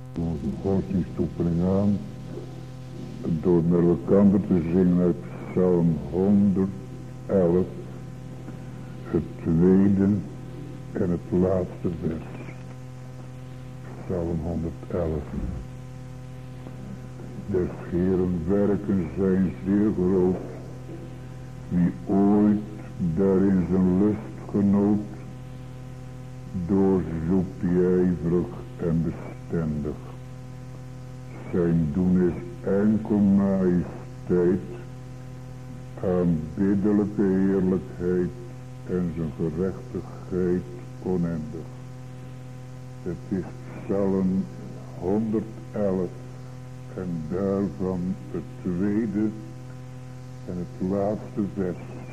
Onze godsdienstoefening aan door met elkaar te zingen uit Psalm 111, het tweede en het laatste vers. Psalm 111. Des Heeren werken zijn zeer groot, wie ooit daarin zijn lust genoot, doorzoekt die ijverig en bestendig. Zijn doen is enkel majesteit, aanbiddelijke heerlijkheid en zijn gerechtigheid oneindig. Het is Psalm 111 en daarvan het tweede en het laatste vers.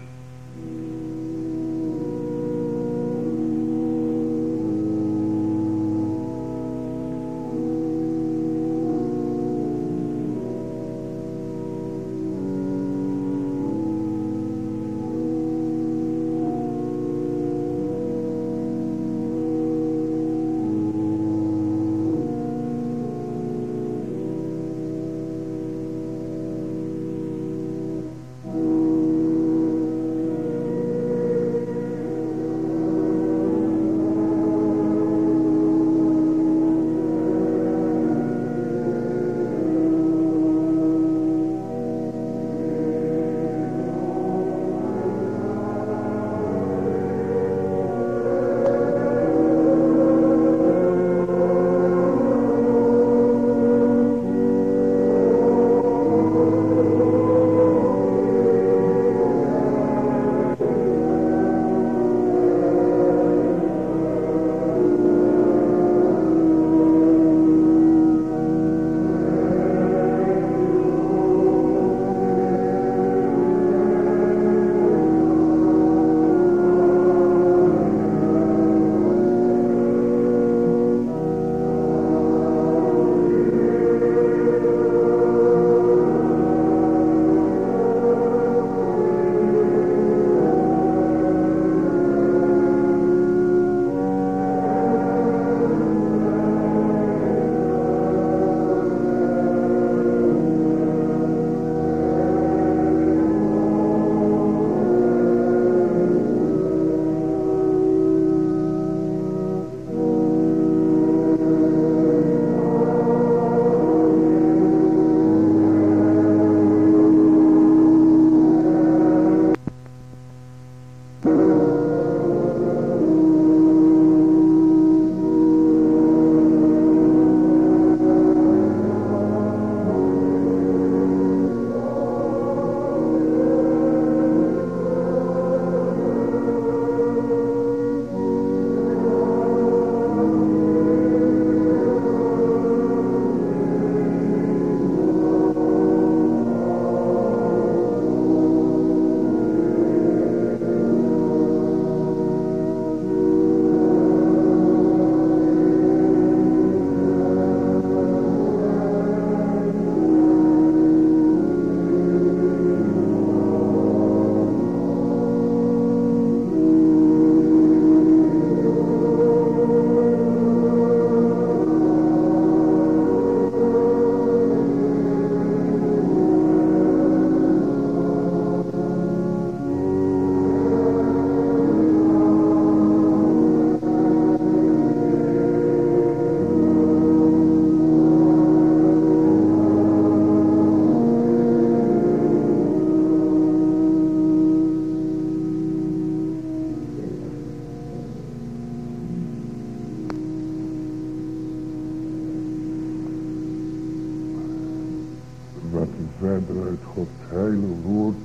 Verder uit Gods heilige woord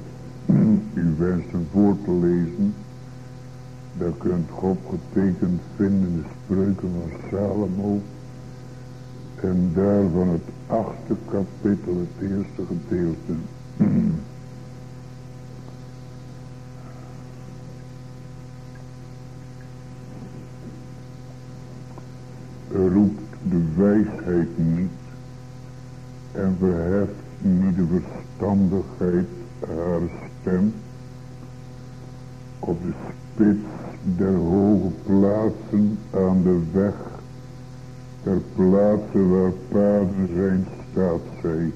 u wenst een voor te lezen, daar kunt God getekend vinden in de spreuken van Salomo en daarvan het 8e kapitel, het eerste gedeelte. Roept de wijsheid niet en verheft niet de verstandigheid haar stem. Op de spits der hoge plaatsen aan de weg ter plaatse waar paden zijn, staat zij.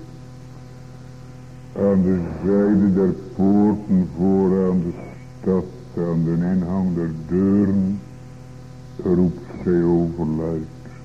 Aan de zijde der poorten vooraan de stad, aan de ingang der deuren, roept zij overluid.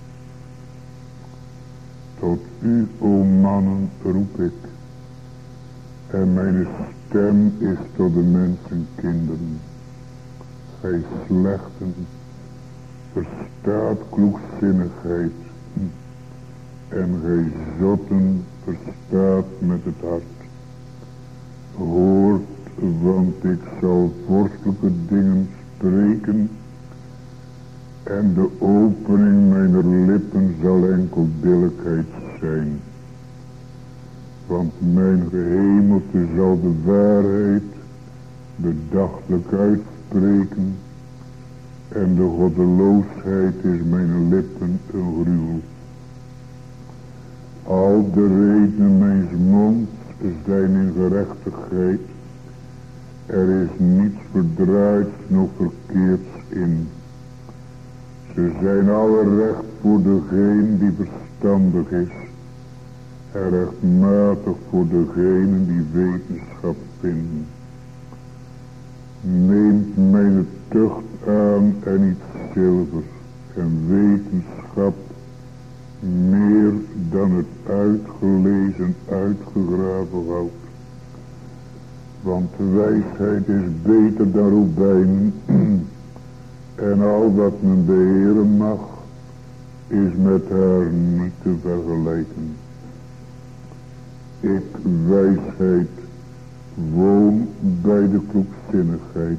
Tot u, o mannen, roep ik. En mijn stem is tot de mensenkinderen. Gij slechten, verstaat kloekzinnigheid. En gij zotten, verstaat met het hart. Hoort, want ik zal vorstelijke dingen spreken. En de opening mijner lippen zal enkel billijkheid zijn. Want mijn gehemelte zal de waarheid bedachtelijk uitspreken. En de goddeloosheid is mijn lippen een gruwel. Al de redenen mijns monds zijn in gerechtigheid. Er is niets verdraaids noch verkeerds in. Ze zijn alle recht voor degene die verstandig is. En rechtmatig voor degene die wetenschap vinden. Neemt mijn tucht aan en iets zilver en wetenschap meer dan het uitgelezen, uitgegraven goud. Want wijsheid is beter dan robijnen en al wat men beheren mag is met haar niet te vergelijken. Ik, wijsheid, woon bij de kloekzinnigheid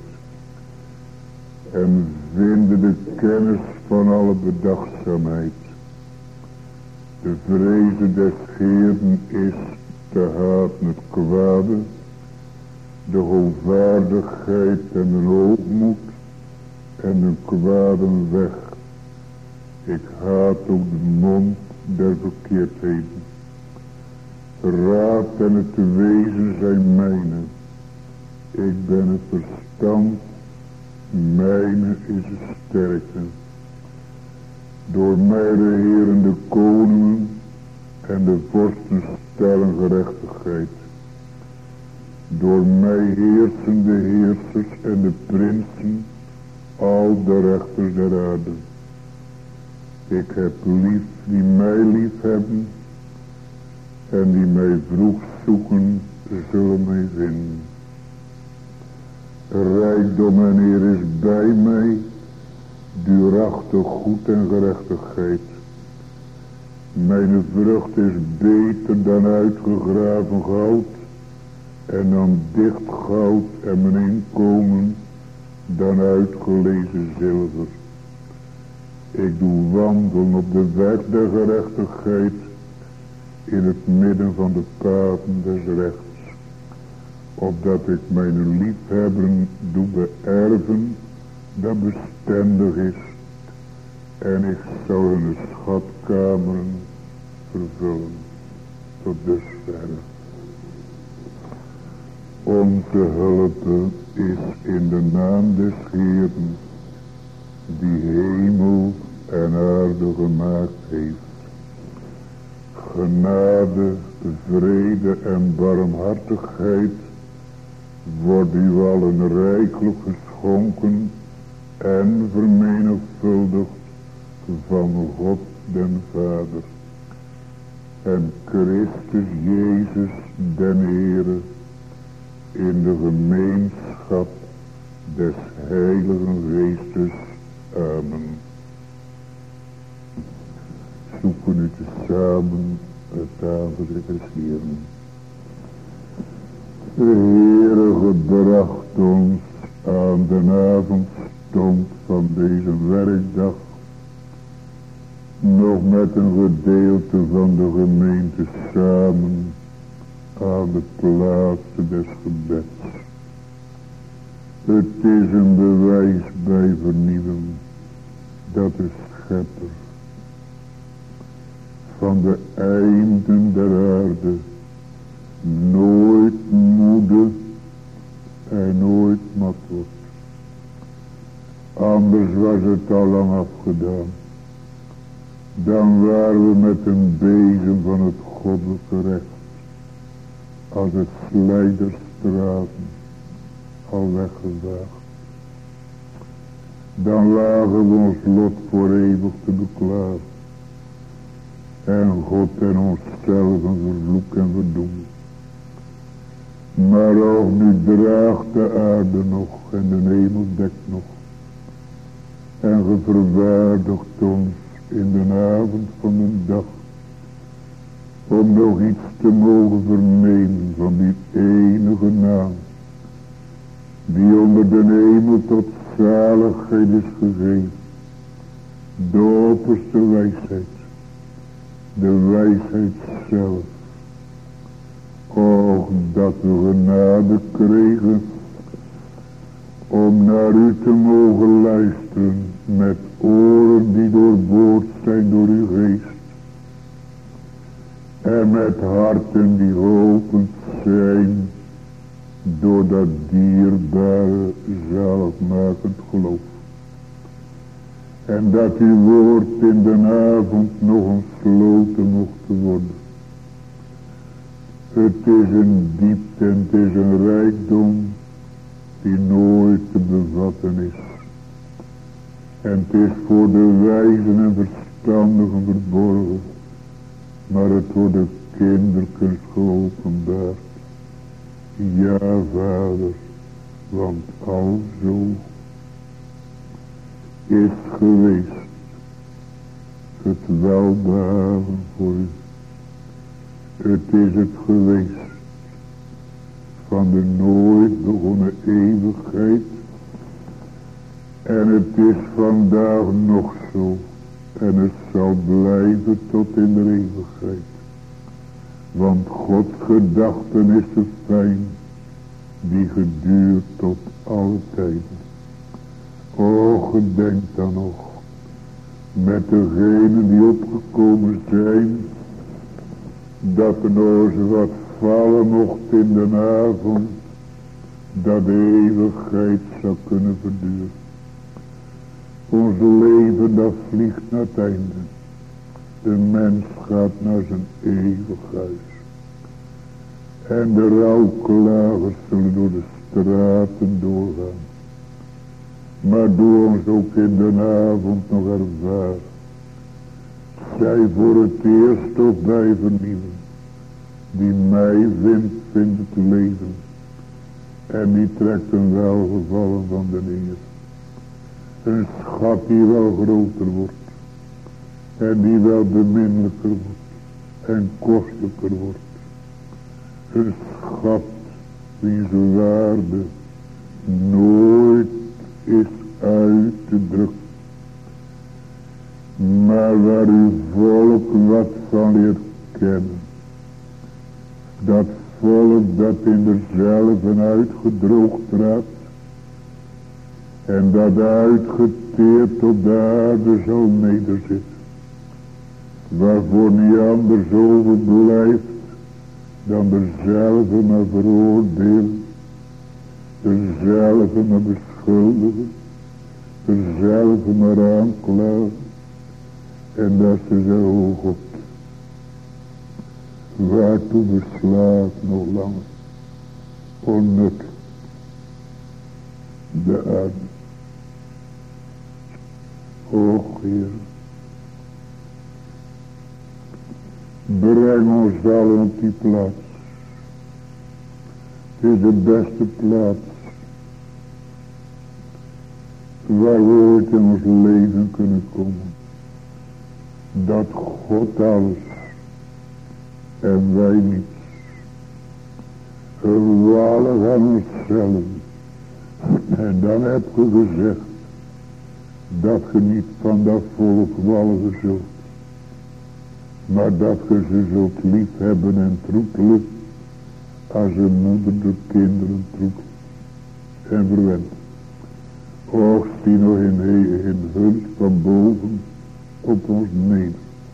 en vinde de kennis van alle bedachtzaamheid. De vreze des Heeren is te haten het kwade, de hoogvaardigheid en de hoogmoed en de kwaden weg. Ik haat ook de mond der verkeerdheden. Raad en het wezen zijn mijne. Ik ben het verstand, mijne is het sterkte. Door mij regeren de koningen en de vorsten stellen gerechtigheid. Door mij heersen de heersers en de prinsen, al de rechters der aarde. Ik heb lief die mij lief hebben, en die mij vroeg zoeken, zullen mij vinden. Rijkdom en eer is bij mij, duurachtig goed en gerechtigheid. Mijn vrucht is beter dan uitgegraven goud, en dan dicht goud en mijn inkomen dan uitgelezen zilver. Ik doe wandelen op de weg der gerechtigheid, in het midden van de paden des rechts, opdat ik mijn liefhebben doe beërven, dat bestendig is, en ik zal hun schatkameren vervullen. Tot dusverre. Onze hulp is in de naam des Heeren, die hemel en aarde gemaakt heeft. Genade, vrede en barmhartigheid wordt u allen rijkelijk geschonken en vermenigvuldigd van God den Vader en Christus Jezus den Heere in de gemeenschap des Heiligen Geestes. Amen. Zoeken u tezamen het aangezicht des Heeren. De Heere gebracht ons aan de avondstond van deze werkdag nog met een gedeelte van de gemeente samen aan de plaats des gebeds. Het is een bewijs bij vernieuwing dat de Schepper van de einden der aarde nooit moede en nooit mat wordt. Anders was het al lang afgedaan. Dan waren we met een bezem van het goddelijke recht, als het slijderstraten, al weggevaagd. Dan lagen we ons lot voor eeuwig te beklagen. En God en onszelf vervloek en verdoemen. Maar ook nu draagt de aarde nog en de hemel dekt nog. En ge verwaardigt ons in de avond van een dag. Om nog iets te mogen vernemen van die enige naam. Die onder de hemel tot zaligheid is gegeven. De opperste wijsheid. De wijsheid zelf. Och, dat we genade kregen om naar u te mogen luisteren met oren die doorboord zijn door uw geest. En met harten die geopend zijn door dat dierbare zaligmakend geloof. En dat uw woord in de avond nog ontsloten mocht worden. Het is een diepte en het is een rijkdom die nooit te bevatten is. En het is voor de wijzen en verstandigen verborgen, maar het wordt de kinderkens geopenbaard. Ja, Vader, want alzo is geweest het welbehagen voor u. Het is het geweest van de nooit begonnen eeuwigheid. En het is vandaag nog zo. En het zal blijven tot in de eeuwigheid. Want Gods gedachten is te fijn. Die geduurt tot alle tijden. O, gedenk dan nog. Met degenen die opgekomen zijn. Dat er nog eens wat vallen mocht in de avond. Dat de eeuwigheid zou kunnen verduren. Ons leven dat vliegt naar het einde. De mens gaat naar zijn eeuwig huis. En de rouwklagers zullen door de straten doorgaan. Maar doe ons ook in de avond nog ervaren. Zij voor het eerst op mij vernieuwen. Die mij vindt het leven. En die trekt een welgevallen van de Heer. Een schat die wel groter wordt. En die wel beminnelijker wordt. En kostelijker wordt. Een schat wiens waarde nooit is uit te drukken. Maar waar uw volk wat van leert kennen. Dat volk dat in derzelven uitgedroogd raakt. En dat uitgeteerd op de aarde zal nederzitten. Waarvoor niet anders overblijft dan derzelve maar veroordelen. Derzelve maar beschuldigen. Derzelve maar aanklagen. En dat ze zeggen, o God, waartoe beslaat nog langer onnut de aarde. O Heer, breng ons allen op die plaats. Het is de beste plaats waar we ooit in ons leven kunnen komen. Dat God alles en wij niets. Gewallig aan onszelf. En dan heb je gezegd dat je niet van dat volk walgen zult. Maar dat je ze zult lief hebben en troetelen als een moeder de kinderen troetelt en verwendt. Och, die nog in hulp van boven op ons neder.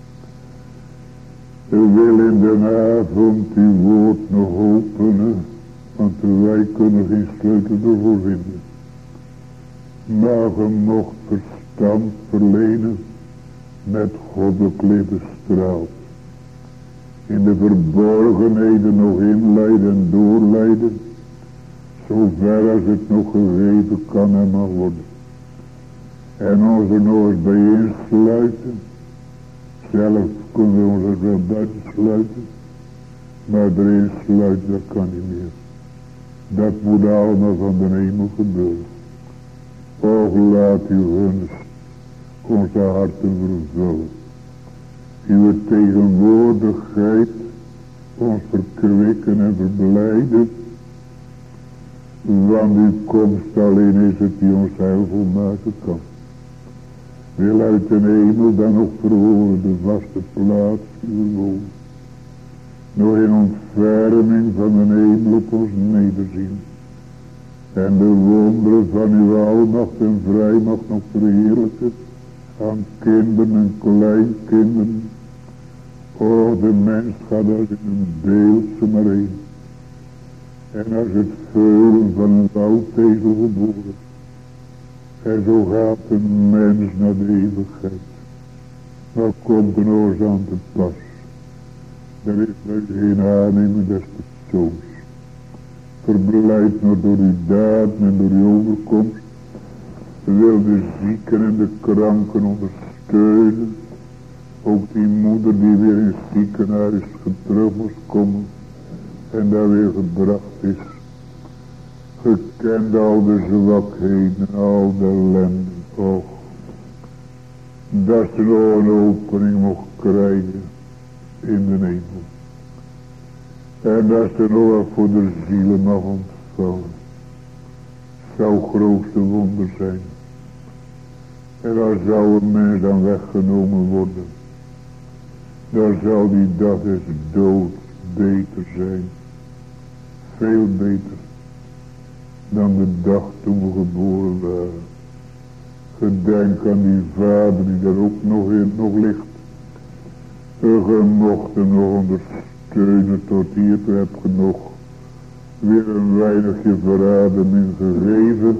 Wil in de avond uw woord nog openen, want wij kunnen geen sleutel ervoor vinden. Maar ge mocht verstand verlenen met goddelijk licht bestraald. In de verborgenheden nog inleiden en doorleiden, zover als het nog gegeven kan en mag worden. En ons er nog eens bij insluiten. Zelf kunnen we ons er wel buiten sluiten, maar erin sluiten, dat kan niet meer. Dat moet allemaal van de hemel gebeuren. Och, laat uw gunst onze harten vervullen. Uw tegenwoordigheid ons verkwikken en verblijden. Want uw komst alleen is het die ons heilvol maken kan. Wil uit de hemel dan nog verhoren de vaste plaats uw woon. Nog in ontferming van de hemel op ons nederzien. En de wonderen van uw almacht en vrijmacht nog verheerlijken aan kinderen en kleinkinderen. O, de mens gaat als in een beeldse maar heen. En als het veulen van een woudtezel geboren. En zo gaat een mens naar de eeuwigheid. Wat komt er nog eens aan te pas? Er is nog geen aanneming des persoons. Verblijd nog door uw daden en door uw overkomst. Wil de zieken en de kranken ondersteunen. Ook die moeder die weer in het ziekenhuis terug moest komen. En daar weer gebracht is. Gekend al de zwakheden, al de ellende. Och, dat ze nog een opening mocht krijgen in de hemel. En dat ze nog wat voor de zielen mag ontvangen. Zou het grootste wonder zijn. En dan zou een mens dan weggenomen worden. Dan zou die dag des doods beter zijn. Veel beter. Dan de dag toen we geboren waren. Gedenk aan die vader die daar ook nog ligt. Je mocht hem nog ondersteunen tot hier. Toen heb je nog weer een weinigje verademing gegeven.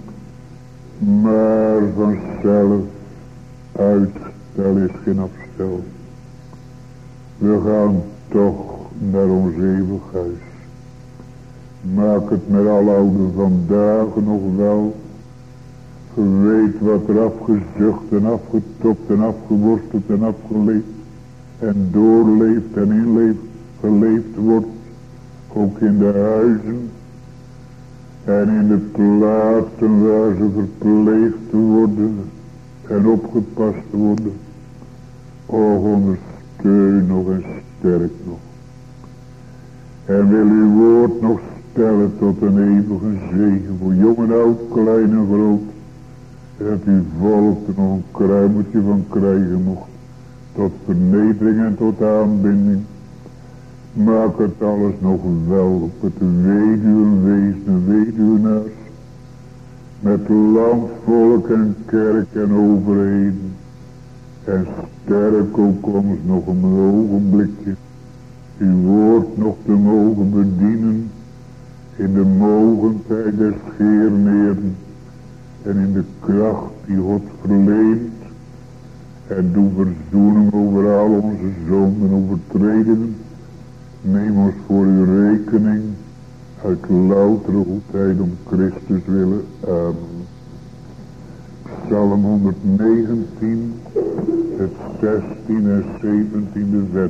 Maar vanzelf uitstel is geen afstel. We gaan toch naar ons eeuwig huis. Maak het met alle oude vandaag nog wel. Je weet wat er afgezucht en afgetopt en afgeworsteld en afgeleefd. En doorleefd en geleefd wordt. Ook in de huizen. En in de plaatsen waar ze verpleegd worden. En opgepast worden. Och, ondersteun nog en sterk nog. En wil uw woord nog stellen tot een eeuwige zegen voor jong en oud, klein en groot. Dat uw volk er nog een kruimeltje van krijgen mocht. Tot vernedering en tot aanbinding. Maak het alles nog wel op het weduwenwezen en weduwenaars. Met land, volk en kerk en overheden. En sterk ook ons nog een ogenblikje. Uw woord nog te mogen bedienen. In de mogendheid des Heeren. En in de kracht die God verleent. En doe verzoening over al onze zonden en overtredingen. Neem ons voor uw rekening. Uit loutere goedheid om Christus willen. Amen. Psalm 119. Het 16 en 17e vers.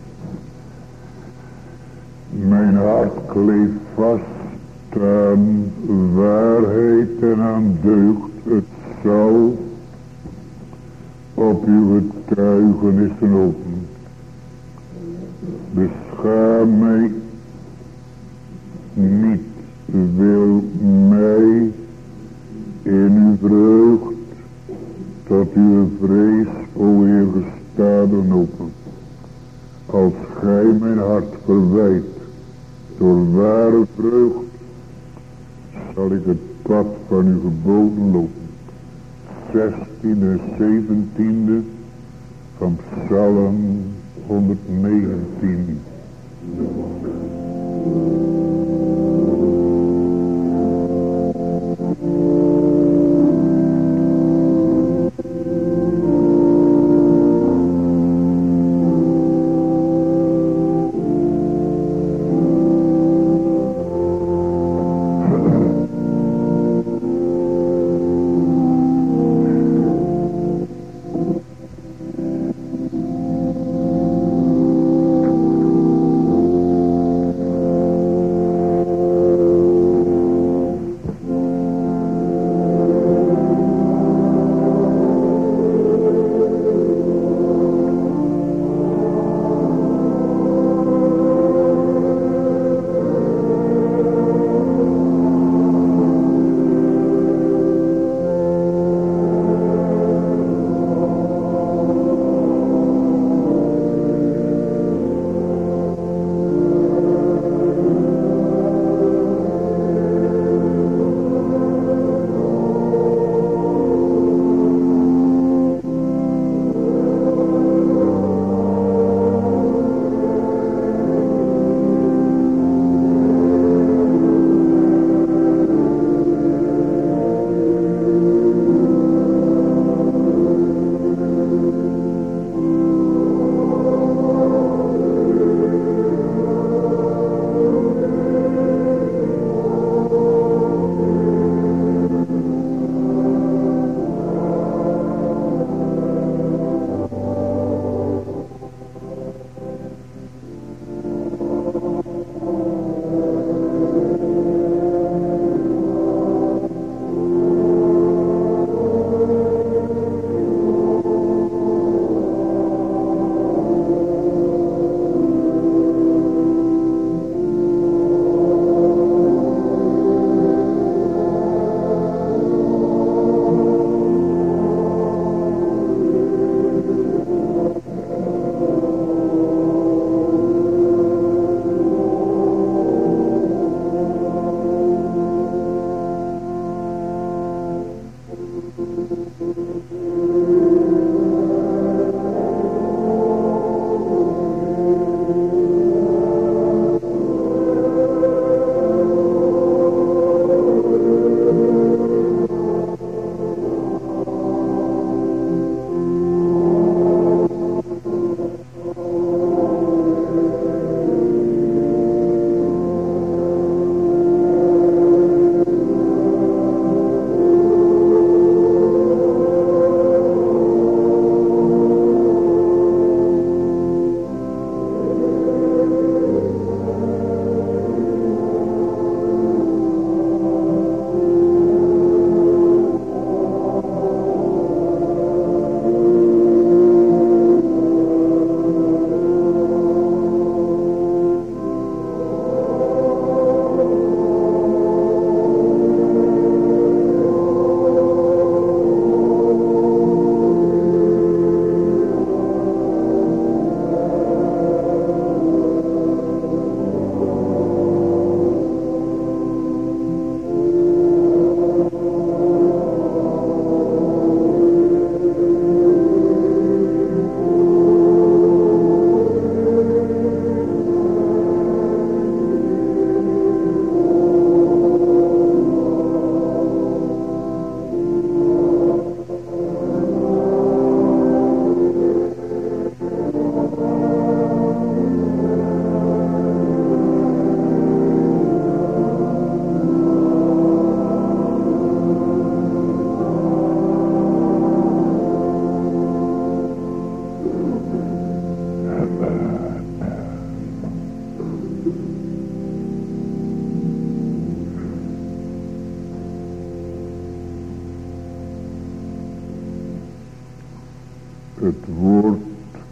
Mijn hart kleeft vast aan waarheid en aan deugd. Het zal op uw getuigenissen open. Beschaam mij niet, wil mij in uw vreugd tot uw vrees, o Heer, gestaden open. Als gij mijn hart verwijt door ware vreugd, zal ik het pad van uw geboden lopen. 16 en 17e van Psalm 119.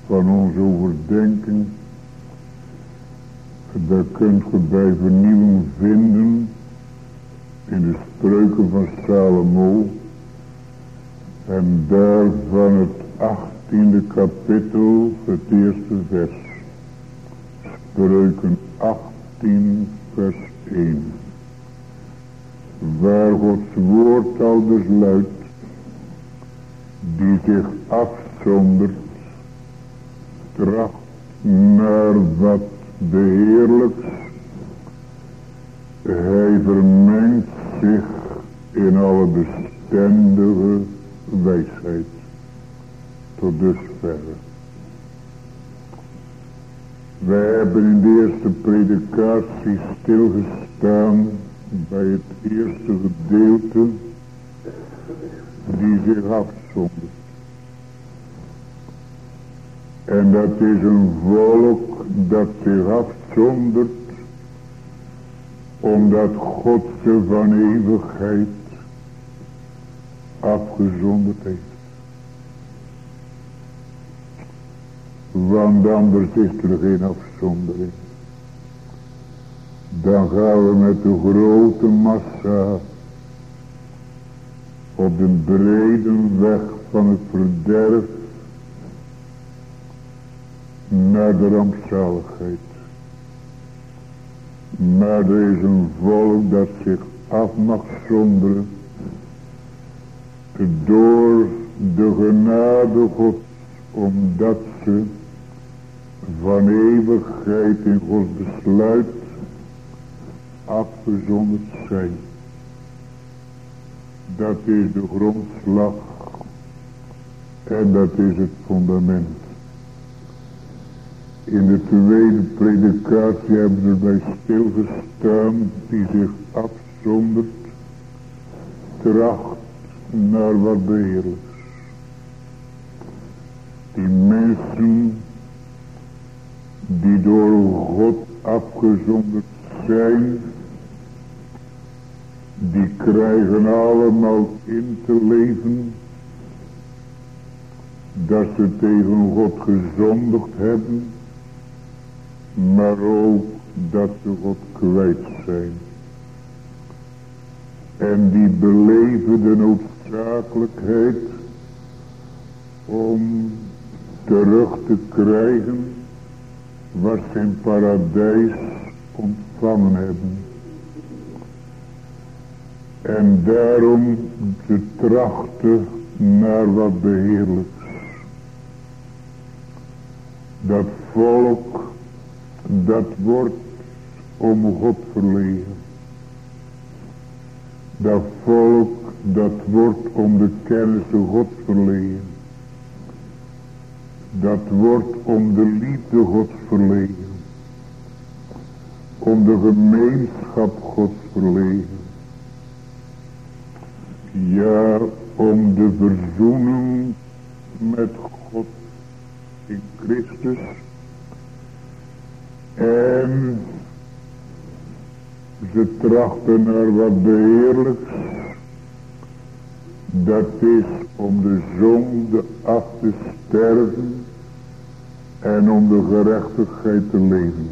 van onze overdenking. Daar kunt ge bij vernieuwing vinden in de spreuken van Salomo. En daar van het 18e kapitel, het eerste vers. Spreuken 18 vers 1. Waar Gods woord aldus luidt, die zich afzondert, tracht naar wat beheerlijks. Hij vermengt zich in alle bestendige wijsheid. Tot dusver. Wij hebben in de eerste predikatie stilgestaan bij het eerste gedeelte die zich afzondert. En dat is een volk dat zich afzondert omdat God ze van eeuwigheid afgezonderd heeft. Want anders is er geen afzondering. Dan gaan we met de grote massa op de brede weg van het verderf naar de rampzaligheid. Maar er is een volk dat zich af mag zonderen door de genade Gods, omdat ze van eeuwigheid in Gods besluit afgezonderd zijn. Dat is de grondslag en dat is het fundament. In de tweede predikatie hebben we erbij stilgestaan die zich afzondert, tracht naar wat beheerlijks. Die mensen die door God afgezonderd zijn, die krijgen allemaal in te leven dat ze tegen God gezondigd hebben, maar ook dat ze God kwijt zijn. En die beleven de noodzakelijkheid om terug te krijgen wat ze in paradijs ontvangen hebben. En daarom ze trachten naar wat beheerlijks. Dat volk, dat wordt om God verlegen. Dat volk, dat wordt om de kennis van God verlegen. Dat wordt om de liefde Gods verlegen. Om de gemeenschap Gods verlegen. Ja, om de verzoening met God in Christus. En ze trachten naar wat beheerlijks. Dat is om de zonde af te sterven en om de gerechtigheid te leven.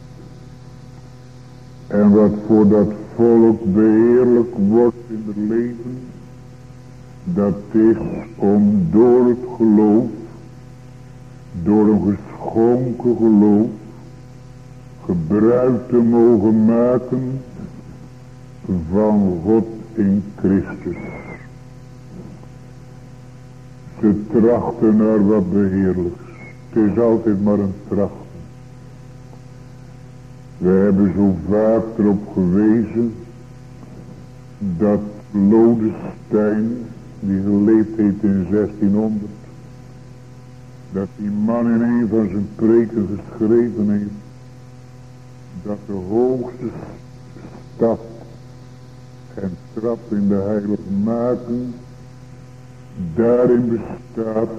En wat voor dat volk beheerlijk wordt in het leven, dat is om door het geloof, door een geschonken geloof, gebruik te mogen maken van God in Christus. Ze trachten naar wat beheerlijks. Het is altijd maar een trachten. We hebben zo vaak erop gewezen dat Lodestein, die geleefd heeft in 1600, dat die man in een van zijn preken geschreven heeft dat de hoogste stap en trap in de heiligmaking daarin bestaat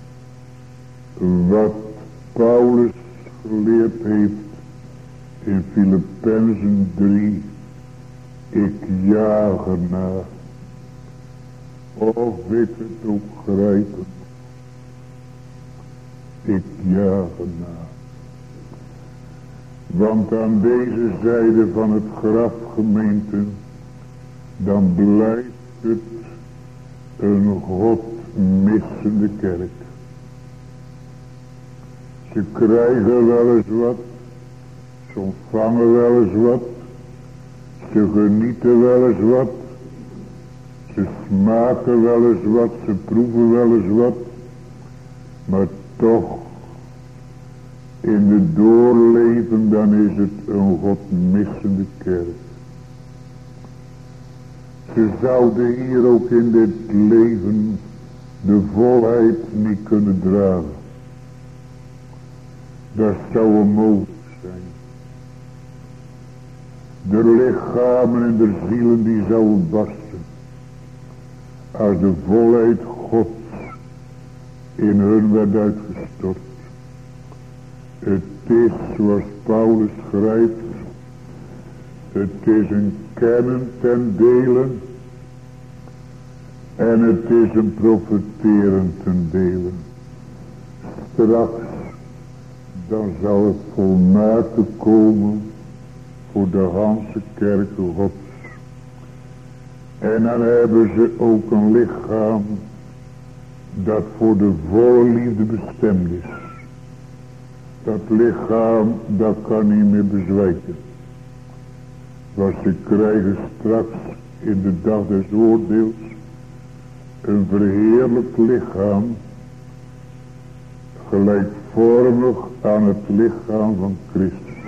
wat Paulus geleerd heeft in Filippenzen 3. Ik jaag ernaar, of ik het ook grijpen. ik jaag erna. Want aan deze zijde van het graf, gemeente, dan blijft het een God missende kerk. Ze krijgen wel eens wat, ze ontvangen wel eens wat, ze genieten wel eens wat, ze smaken wel eens wat, ze proeven wel eens wat, maar toch, in de doorleven, dan is het een God missende kerk. Ze zouden hier ook in dit leven de volheid niet kunnen dragen. Dat zou onmogelijk zijn. De lichamen en de zielen die zouden barsten, als de volheid Gods in hun werd uitgestort. Het is, zoals Paulus schrijft, het is een kennen ten dele en het is een profeteren ten dele. Straks, dan zal het volmaakte komen voor de ganse kerk Gods. En dan hebben ze ook een lichaam dat voor de volle liefde bestemd is. Dat lichaam, dat kan niet meer bezwijken. Want ze krijgen straks in de dag des oordeels een verheerlijkt lichaam, gelijkvormig aan het lichaam van Christus.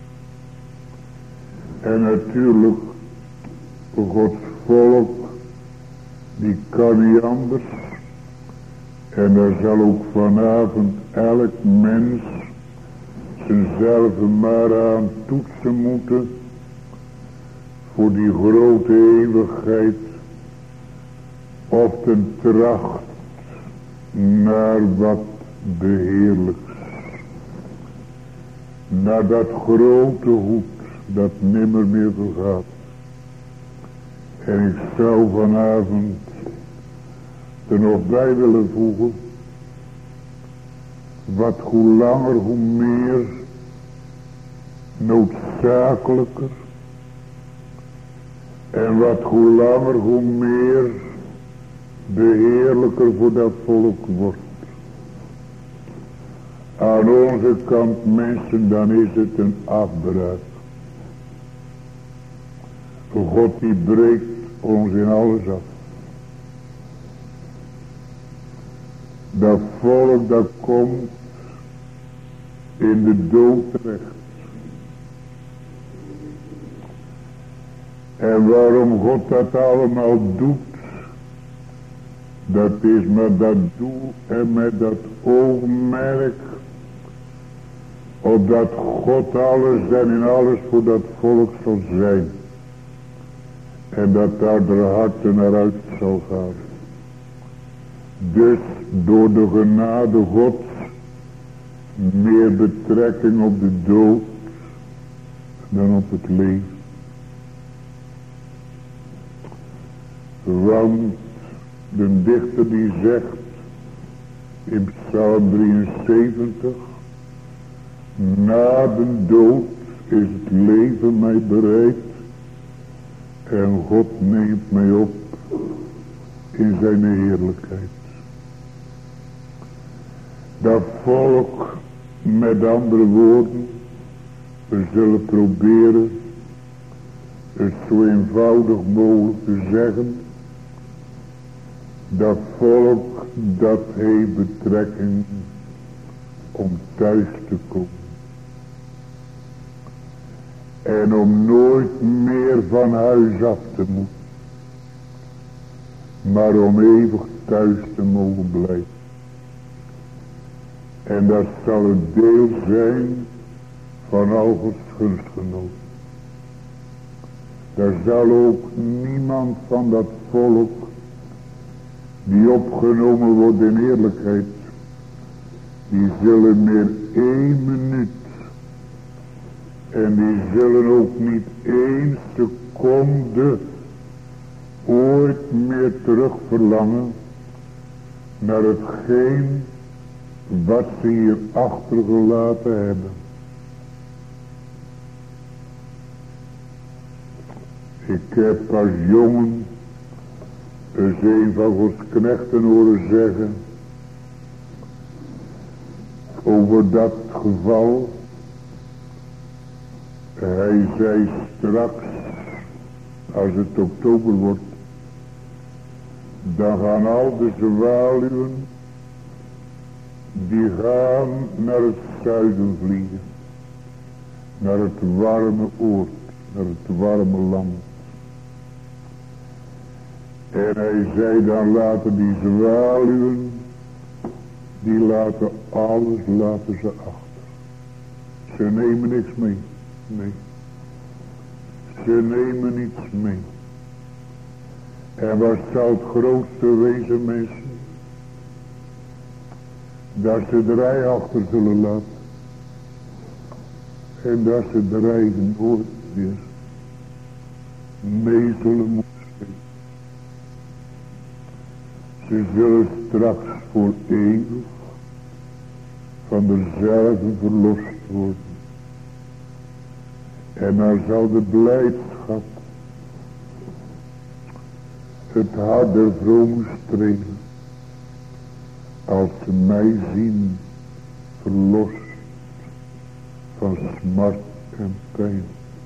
En natuurlijk, Gods volk, die kan niet anders. En daar zal ook vanavond elk mens zichzelf maar aan toetsen moeten voor die grote eeuwigheid, of ten tracht naar wat beheerlijks, naar dat grote goed dat nimmer meer vergaat. En ik zou vanavond er nog bij willen voegen, wat hoe langer hoe meer noodzakelijker, en wat hoe langer hoe meer beheerlijker voor dat volk wordt. Aan onze kant mensen, dan is het een afbraak. God die breekt ons in alles af. Dat volk dat komt in de dood terecht. En waarom God dat allemaal doet, dat is met dat doel en met dat oogmerk, opdat God alles en in alles voor dat volk zal zijn. En dat daar de harten naar uit zal gaan. Dus door de genade Gods meer betrekking op de dood dan op het leven. Want de dichter die zegt in Psalm 73, na de dood is het leven mij bereid en God neemt mij op in zijn heerlijkheid. Dat volk, met andere woorden, we zullen proberen het zo eenvoudig mogelijk te zeggen. Dat volk, dat heeft betrekking om thuis te komen. En om nooit meer van huis af te moeten. Maar om eeuwig thuis te mogen blijven. En dat zal het deel zijn van al Gods gunstgenoten. Daar zal ook niemand van dat volk die opgenomen wordt in eerlijkheid, die zullen meer 1 minuut en die zullen ook niet 1 seconde ooit meer terug verlangen naar hetgeen wat ze hier achtergelaten hebben. Ik heb als jongen eens een van Gods knechten horen zeggen over dat geval. Hij zei straks, als het oktober wordt, dan gaan al de zwaluwen, die gaan naar het zuiden vliegen. Naar het warme oord, naar het warme land. En hij zei, dan laten die zwaluwen, die laten alles, laten ze achter. Ze nemen niks mee. Nee. Ze nemen niets mee. En wat zal het grootste wezen, mensen? Dat ze de rij achter zullen laten. En dat ze de rij nooit weer mee zullen moeten. Ze zullen straks voor eeuwig van derzelfde verlost worden. En dan zal de blijdschap het hart der vrome strelen. Als ze mij zien verlost van smart en pijn.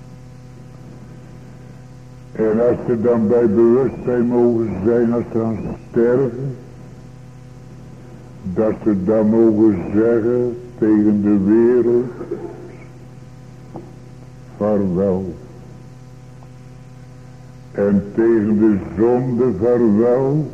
En als ze dan bij bewustzijn mogen zijn, als ze gaan sterven, dat ze dan mogen zeggen tegen de wereld, vaarwel. En tegen de zonde vaarwel.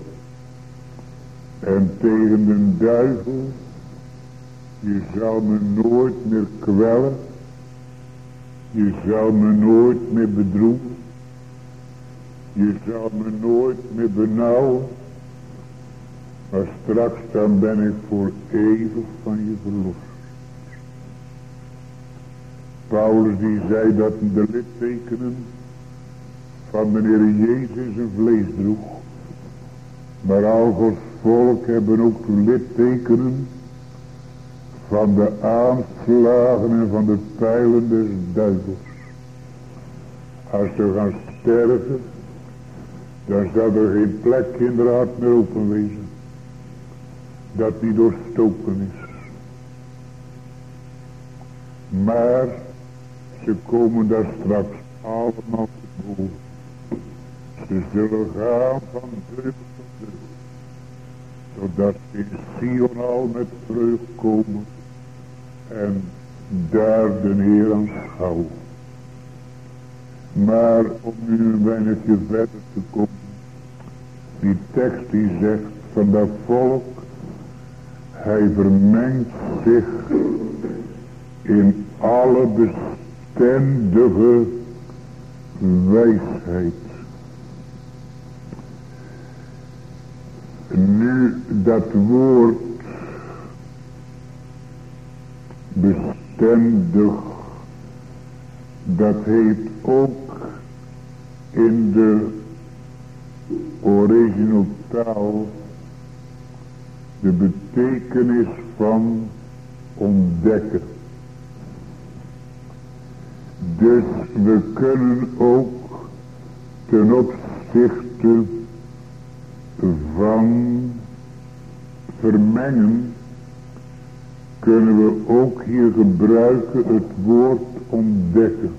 En tegen de duivel, je zal me nooit meer kwellen. Je zal me nooit meer bedroeven. Je zal me nooit meer benauwen. Maar straks dan ben ik voor eeuwig van je verlost. Paulus die zei dat de littekenen van de Heer Jezus zijn vlees droeg. Maar al Gods volk hebben ook littekenen van de aanslagen en van de pijlen des duivels. Als ze gaan sterven, dan zal er geen plek in de hart meer open wezen. Dat niet doorstoken is. Maar ze komen daar straks allemaal te boven. Ze zullen gaan van deugd tot deugd. Zodat ze in Sion al met vreugd komen. En daar de Heer aanschouwen. Maar om nu een weinigje verder te komen. Die tekst die zegt van dat volk. Hij vermengt zich in alle bestendige wijsheid. Nu dat woord bestendig, dat heeft ook in de originele taal de betekenis van ontdekken. Dus we kunnen ook ten opzichte van vermengen, kunnen we ook hier gebruiken het woord ontdekken.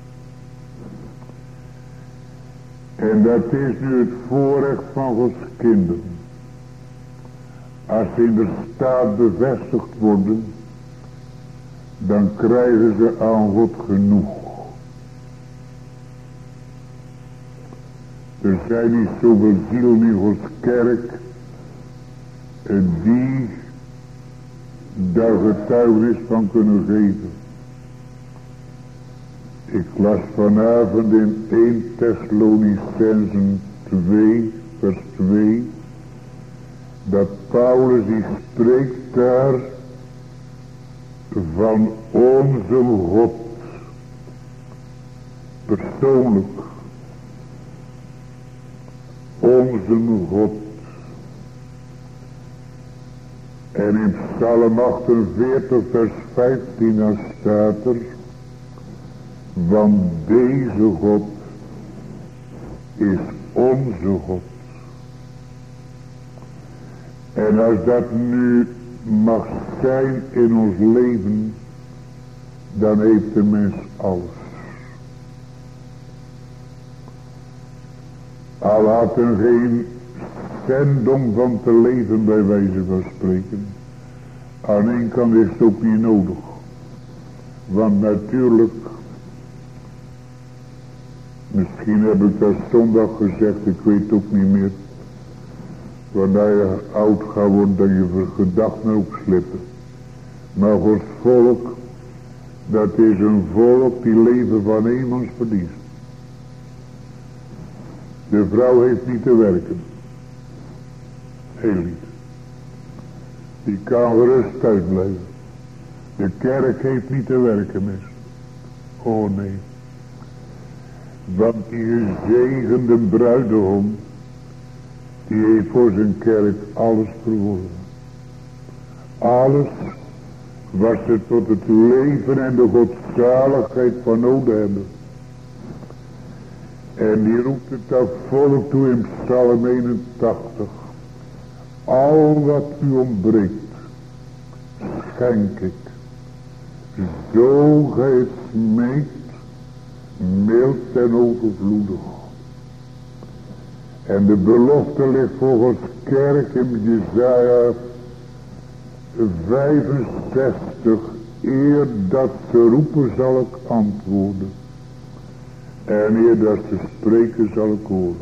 En dat is nu het voorrecht van Gods kinderen. Als ze in de staat bevestigd worden, dan krijgen ze aan God genoeg. Er zijn niet zoveel zielen in Gods kerk die daar getuigenis van kunnen geven. Ik las vanavond in 1 Thessalonicenzen 2 vers 2 dat Paulus die spreekt daar van onze God persoonlijk. Onze God. En in Psalm 48 vers 15 dan staat er, want deze God is onze God. En als dat nu mag zijn in ons leven, dan heeft de mens alles. Al had er geen cent van te leven bij wijze van spreken. Aan één kant is het ook niet nodig. Want natuurlijk, misschien heb ik dat zondag gezegd, ik weet het ook niet meer. Wanneer je oud gaat worden, dat je gedachten ook slippen. Maar Gods volk, dat is een volk die leven van eenmans verdienst. De vrouw heeft niet te werken. Heel niet. Die kan gerust thuis blijven. De kerk heeft niet te werken, mis. Oh nee. Want die gezegende bruidegom, die heeft voor zijn kerk alles verworven. Alles wat ze tot het leven en de godzaligheid van nodig hebben. En die roept het dat volk toe in Psalm 81. Al wat u ontbreekt, schenk ik. Zo gij het smeekt, mild en overvloedig. En de belofte ligt volgens kerk in Jesaja 65. Eer dat ze roepen zal ik antwoorden. En eer dat ze spreken zal ik horen.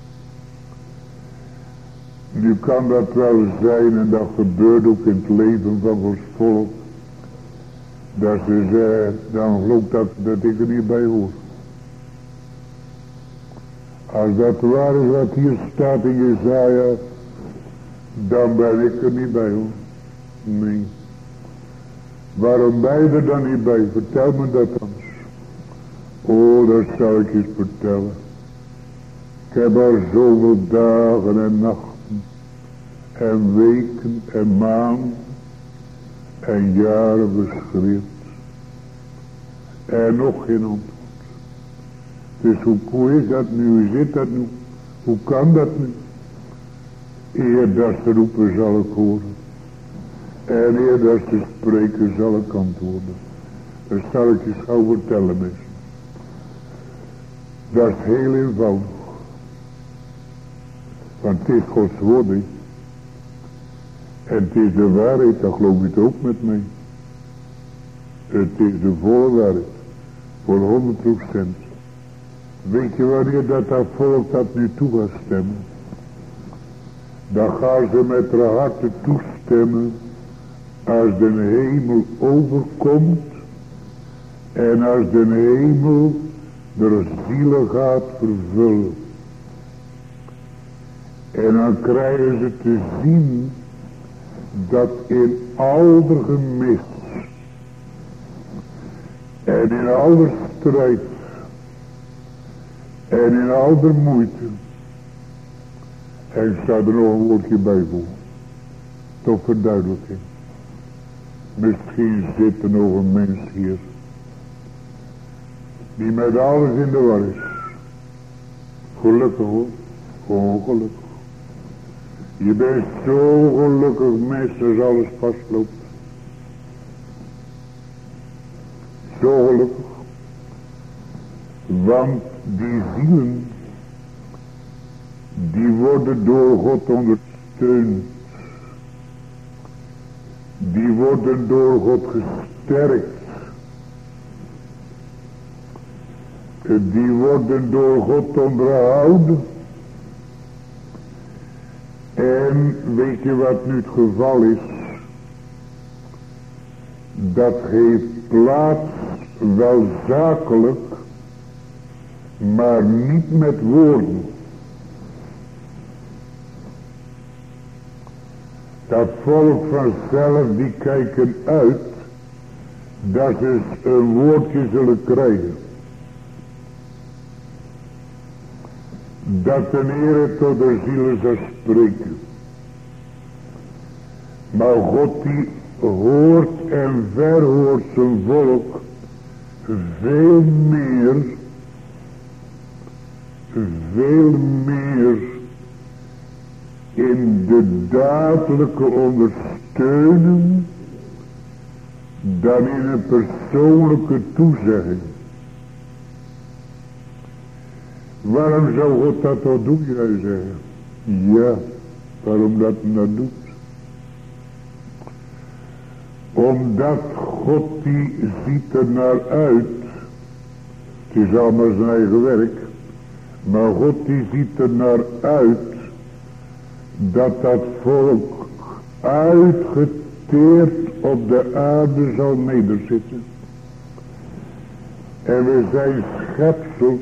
Nu kan dat wel zijn, en dat gebeurt ook in het leven van ons volk, dat ze zeggen, dan geloof dat ik er niet bij hoor. Als dat waar is wat hier staat in Jesaja, dan ben ik er niet bij hoor. Nee. Waarom ben je er dan niet bij? Vertel me dat dan. Oh, dat zal ik eens vertellen. Ik heb al zoveel dagen en nachten en weken en maanden en jaren beschreeuwd. En nog geen antwoord. Dus hoe is dat nu? Hoe zit dat nu? Hoe kan dat nu? Eer dat ze roepen zal ik horen. En eer dat ze spreken zal ik antwoorden. Dat zal ik je gauw vertellen, mensen. Dat is heel eenvoudig. Want het is Gods woord. En het is de waarheid, dat geloof je het ook met mij. Het is de volle waarheid. Voor 100%. Weet je wanneer dat volk dat nu toe gaat stemmen? Dan gaan ze met haar harten toestemmen. Als de hemel overkomt. En als de hemel de zielen gaat vervullen. En dan krijgen ze te zien dat in al de gemis en in al de strijd en in al de moeite, en ik zou er nog een woordje bij voegen, tot verduidelijking. Misschien zit er nog een mens hier die met alles in de war is. Gelukkig hoor, ongelukkig. Je bent zo gelukkig mens als alles vastloopt. Zo gelukkig. Want die zielen, die worden door God ondersteund. Die worden door God gesterkt. Die worden door God onderhouden. En weet je wat nu het geval is? Dat heeft plaats wel zakelijk, maar niet met woorden. Dat volk vanzelf die kijken uit dat ze een woordje zullen krijgen. Dat de Heere tot de zielen zal spreken. Maar God die hoort en verhoort zijn volk veel meer in de dadelijke ondersteuning dan in een persoonlijke toezegging. Waarom zou God dat toch doen, zou je zeggen? Ja, waarom dat hij dat doet? Omdat God die ziet er naar uit. Het is allemaal zijn eigen werk. Maar God die ziet er naar uit dat dat volk uitgeteerd op de aarde zal nederzitten. En we zijn schepsels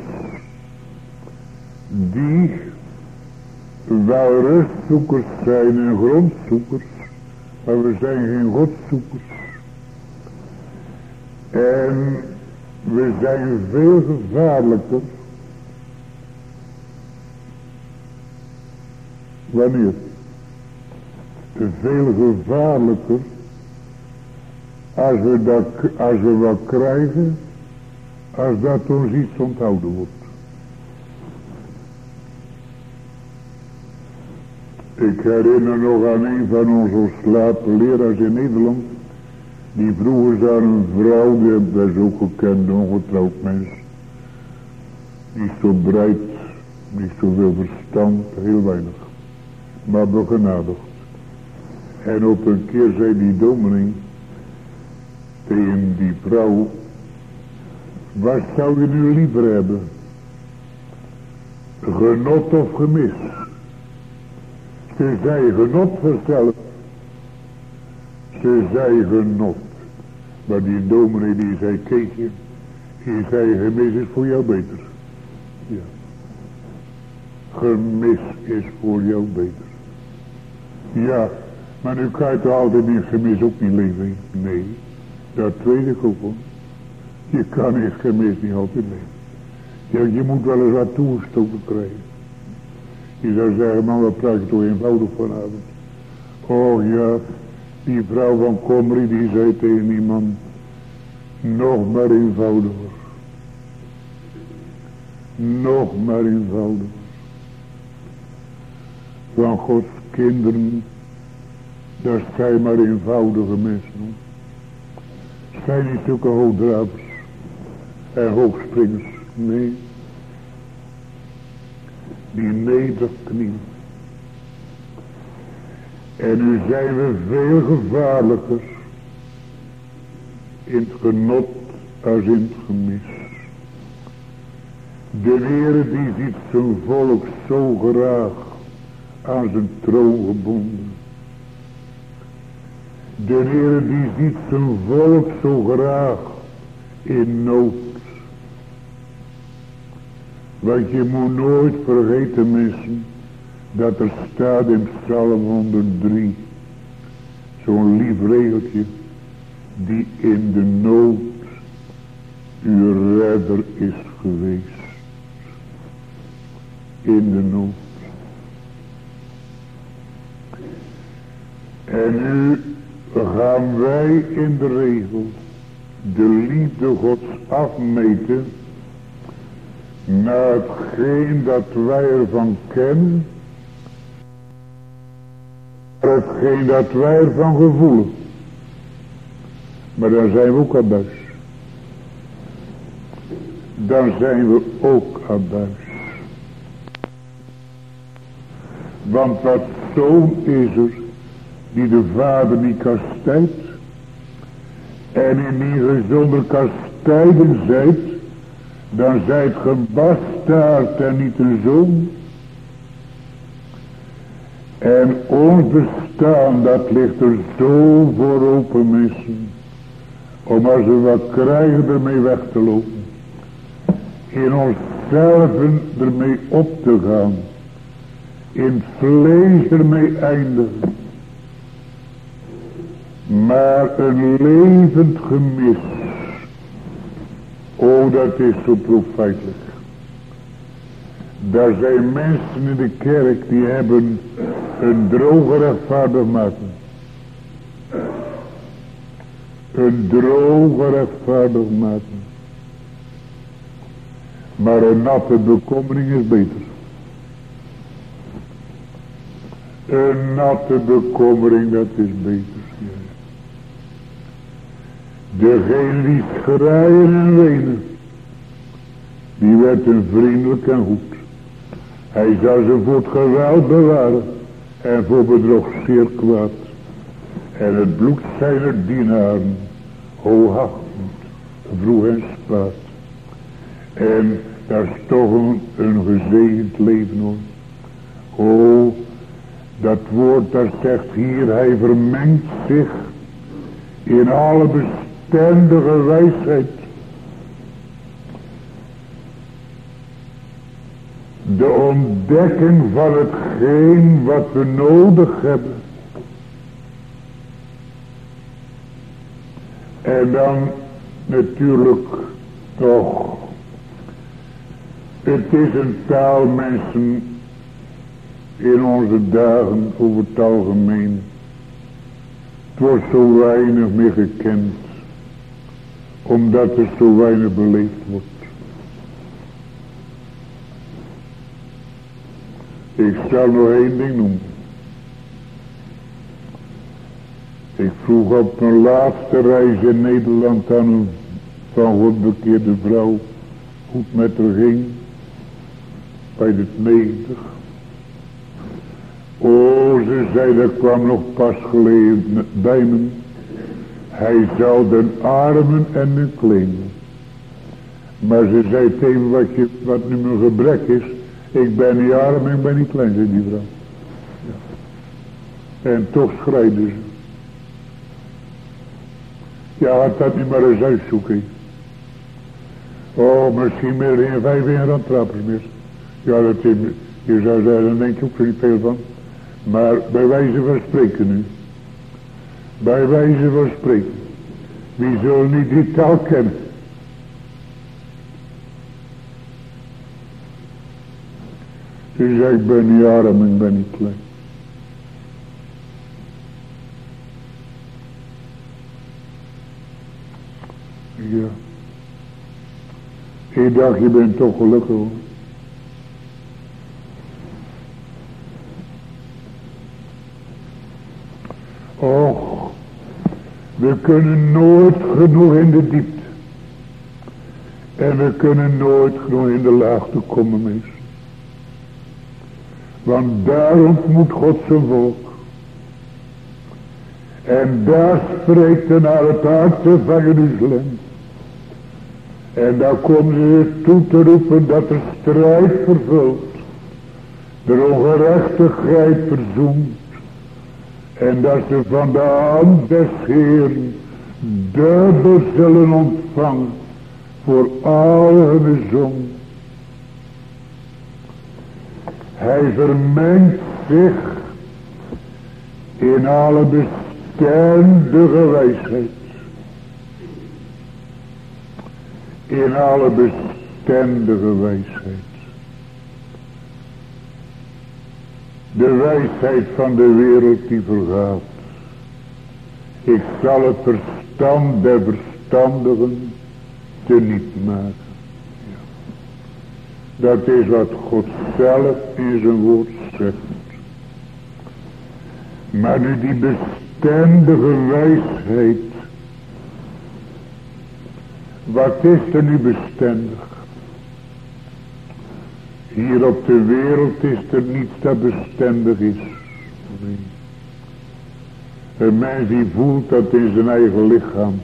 die wel rustzoekers zijn en grondzoekers, maar we zijn geen godzoekers. En we zijn veel gevaarlijker. Wanneer? Veel gevaarlijker als we wat krijgen, als dat ons iets onthouden wordt. Ik herinner nog aan een van onze ontslapen leraars in Nederland. Die vroeger zou een vrouw, die heb wij zo gekend, ongetrouwd mens. Niet zo breed, niet zoveel verstand, heel weinig. Maar begenadigd. En op een keer zei die dominee tegen die vrouw: wat zou je nu liever hebben? Genot of gemis? Ze zei genot vanzelf. Ze zei genot. Maar die dominee die zei: Keesje, die zei gemis is voor jou beter. Ja. Gemis is voor jou beter. Ja, maar nu kan je toch altijd in gemis ook niet leven? Nee, dat weet ik ook wel. Je kan in gemis niet altijd leven. Ja, je moet wel eens wat toegestoken krijgen. Je zou zeggen: man, wat praat je toch eenvoudig vanavond. Oh ja, die vrouw van Komri die zei tegen die man: nog maar eenvoudiger. Nog maar eenvoudiger. Van Gods kinderen, daar zijn maar eenvoudige mensen. Zijn niet zulke hoogdravers en hoogspringers. Nee. Die nederknieën. En nu zijn we veel gevaarlijker in het genot als in het gemis. De Heere die ziet zijn volk zo graag aan zijn troon gebonden. De Heere die ziet zijn volk zo graag in nood. Want je moet nooit vergeten, mensen, dat er staat in Psalm 103 zo'n lief regeltje: die in de nood uw redder is geweest. In de nood. En nu gaan wij in de regel de liefde Gods afmeten naar hetgeen dat wij ervan kennen, naar hetgeen dat wij ervan gevoelen. Maar dan zijn we ook abuis. Dan zijn we ook abuis. Want dat zoon is er die de vader niet kastijdt, en in die zonder kastijding zijt, dan zijt gebastaard en niet een zoon. En ons bestaan, dat ligt er zo voor open, mensen, om als we wat krijgen ermee weg te lopen, in onszelf ermee op te gaan, in het vlees ermee eindigen. Maar een levend gemis, oh, dat is zo profijtelijk. Daar zijn mensen in de kerk die hebben een droge rechtvaardigmaking. een droge rechtvaardig maken. Maar een natte bekommering is beter. Een natte bekommering, dat is beter. Degene die schreien en wenen, die werd een vriendelijk en goed. Hij zou ze voor het geweld bewaren en voor bedrog zeer kwaad. En het bloed zijner dienaren, hoogachtend, vroeg en spaat. En dat is toch een gezegend leven hoor. O, dat woord dat zegt hier, hij vermengt zich in alle bestendige wijsheid. De ontdekking van hetgeen wat we nodig hebben. En dan natuurlijk toch. Het is een taal, mensen, in onze dagen over het algemeen. Het wordt zo weinig meer gekend. Omdat er zo weinig beleefd wordt. Ik zal nog één ding noemen. Ik vroeg op mijn laatste reis in Nederland aan een van God bekeerde vrouw hoe het met haar ging. Bij de 90. O, ze zei, dat kwam nog pas geleden bij me. Hij zal den armen en de kleinen. Maar ze zei tegen wat nu mijn gebrek is. Ik ben niet arm en ik ben niet klein, zei die vrouw. Ja. En toch schreide ze. Ja, had dat niet maar eens uitzoeken. Oh, misschien meer dan 5 randtrappers mis. Ja, dat is, je zou zeggen, daar denk je ook niet veel van. Maar bij wijze van spreken nu. Bij wijze van spreken. Wie zal niet die taal kennen? Ze zegt, ik ben niet arm en ik ben niet klein. Ja. Ik dacht, je bent toch gelukkig hoor. Och, we kunnen nooit genoeg in de diepte. En we kunnen nooit genoeg in de laagte komen, mensen. Want daar ontmoet God zijn volk. En daar spreekt hij naar het hart van Jeruzalem. En daar komen ze toe te roepen dat de strijd vervult. De ongerechtigheid verzoent. En dat ze van de hand des Heeren dubbel zullen ontvangen voor al hun zon. Hij vermengt zich in alle bestendige wijsheid. In alle bestendige wijsheid. De wijsheid van de wereld die vergaat. Ik zal het verstand der verstandigen teniet maken. Ja. Dat is wat God zelf in zijn woord zegt. Maar nu die bestendige wijsheid. Wat is er nu bestendig? Hier op de wereld is er niets dat bestendig is. Nee. Een mens die voelt dat in zijn eigen lichaam.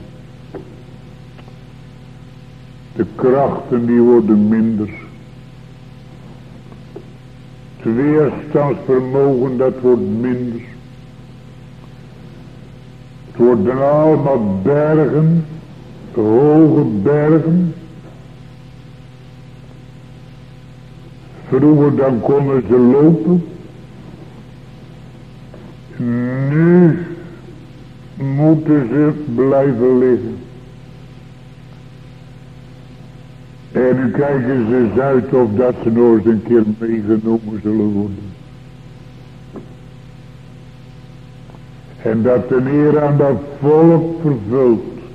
De krachten die worden minder. Het weerstandsvermogen dat wordt minder. Het worden allemaal bergen. Hoge bergen. Vroeger dan konden ze lopen. Nu moeten ze blijven liggen. En nu kijken ze eens uit of dat ze nog eens een keer meegenomen zullen worden. En dat de Heer aan dat volk vervult.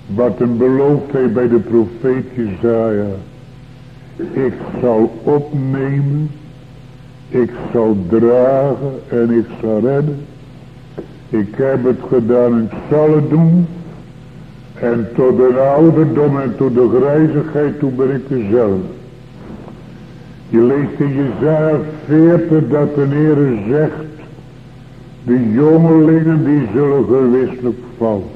Wat hem belooft hij bij de profeet Jesaja. Ik zal opnemen, ik zal dragen en ik zal redden. Ik heb het gedaan en ik zal het doen. En tot de ouderdom en tot de grijzigheid toe ben ik dezelfde. Je leest in Jesaja 40 dat de Heer zegt, de jongelingen die zullen gewisselijk vallen.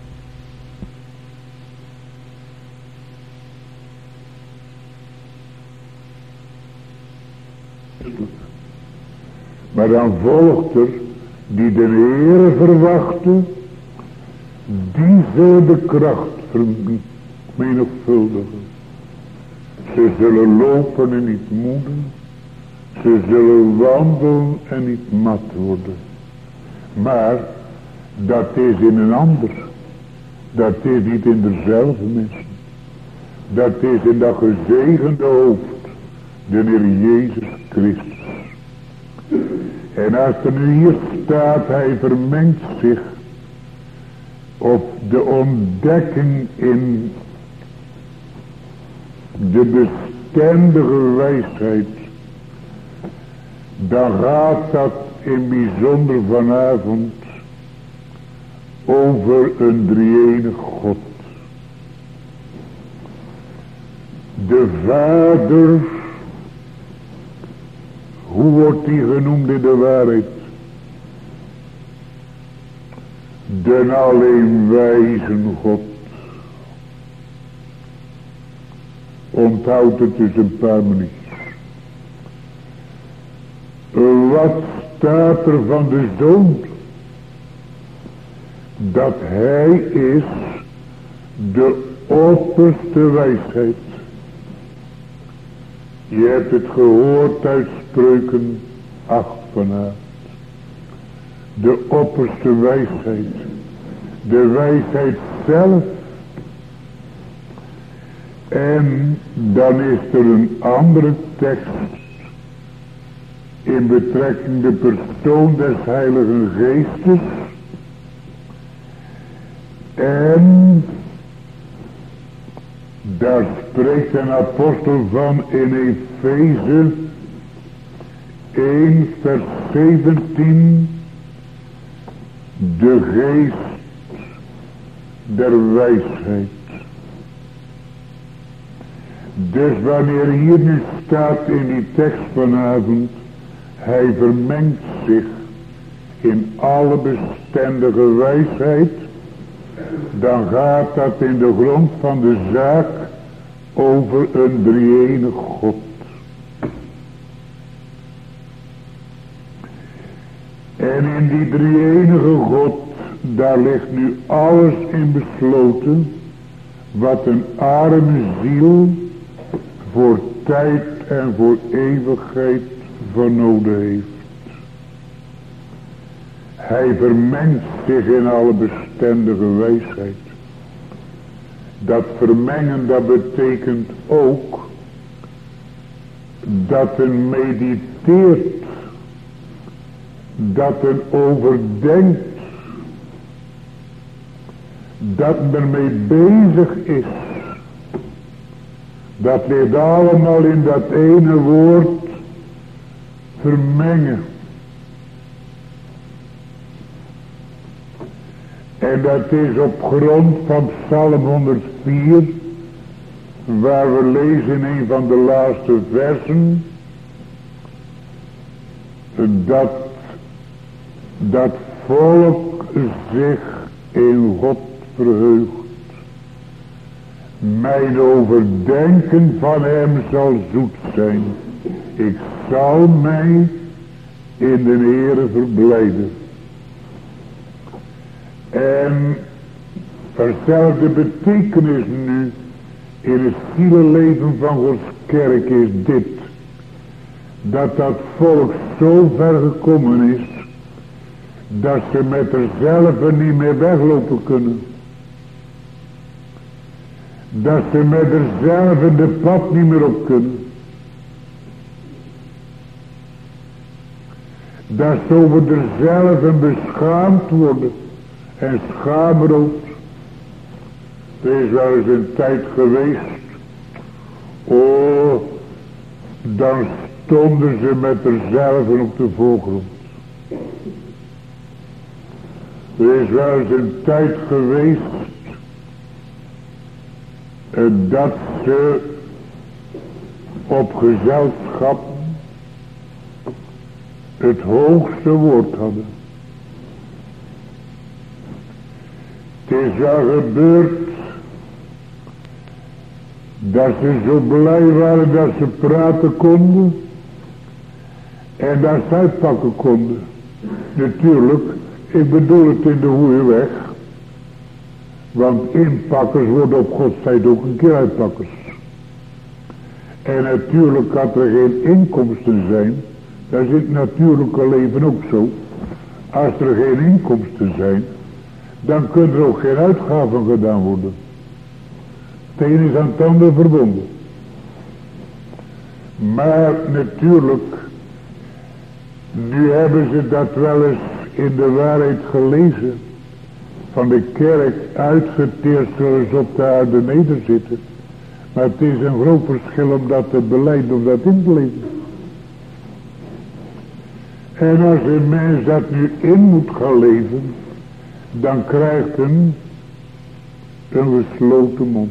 Maar dan volgt er, die de Heer verwachten, die zullen de kracht vermenigvuldigen. Ze zullen lopen en niet moeden. Ze zullen wandelen en niet mat worden. Maar dat is in een ander. Dat is niet in dezelfde mensen. Dat is in dat gezegende hoofd, de Heer Jezus Christus. En als er nu hier staat, hij vermengt zich op de ontdekking in de bestendige wijsheid, dan gaat dat in bijzonder vanavond over een drie-enige God. De Vader, hoe wordt die genoemd in de waarheid? De alleen wijze God. Onthoud het dus een paar minuutjes. Wat staat er van de Zoon? Dat hij is de opperste wijsheid. Je hebt het gehoord uit Spreuken 8 vanavond. De opperste wijsheid. De wijsheid zelf. En dan is er een andere tekst. In betrekking de persoon des Heiligen Geestes. En daar spreekt een apostel van in Efeze 1 vers 17. De geest der wijsheid. Dus wanneer hier nu staat in die tekst vanavond, hij vermengt zich in alle bestendige wijsheid, dan gaat dat in de grond van de zaak over een drie-enige God. En in die drie-enige God, daar ligt nu alles in besloten, wat een arme ziel voor tijd en voor eeuwigheid van nodig heeft. Hij vermengt zich in alle bestendige wijsheid. Dat vermengen, dat betekent ook dat een mediteert, dat een overdenkt, dat men mee bezig is. Dat ligt allemaal in dat ene woord vermengen. En dat is op grond van Psalm 104, waar we lezen in een van de laatste versen, dat volk zich in God verheugt. Mijn overdenken van hem zal zoet zijn. Ik zal mij in de Heere verblijden. En dezelfde betekenis nu in het zielenleven van Gods kerk is dit. Dat volk zo ver gekomen is, dat ze met zichzelf niet meer weglopen kunnen. Dat ze met zichzelf de pad niet meer op kunnen. Dat ze over zichzelf beschaamd worden en schaamrood. Er is wel eens een tijd geweest. Oh, dan stonden ze met zichzelf op de voorgrond. Er is wel eens een tijd geweest dat ze op gezelschap het hoogste woord hadden. Het is wel gebeurd dat ze zo blij waren dat ze praten konden en dat ze uitpakken konden. Natuurlijk, ik bedoel het in de goede weg, want inpakkers worden op Gods tijd ook een keer uitpakkers. En natuurlijk had er geen inkomsten zijn, dat is in het natuurlijke leven ook zo. Als er geen inkomsten zijn, dan kunnen er ook geen uitgaven gedaan worden. Het een is aan het ander verbonden. Maar natuurlijk, nu hebben ze dat wel eens in de waarheid gelezen. Van de kerk uitgeteerd zullen ze op de aarde nederzitten. Maar het is een groot verschil om dat te beleiden of dat in te leven. En als een mens dat nu in moet gaan leven, dan krijgt hij een gesloten mond.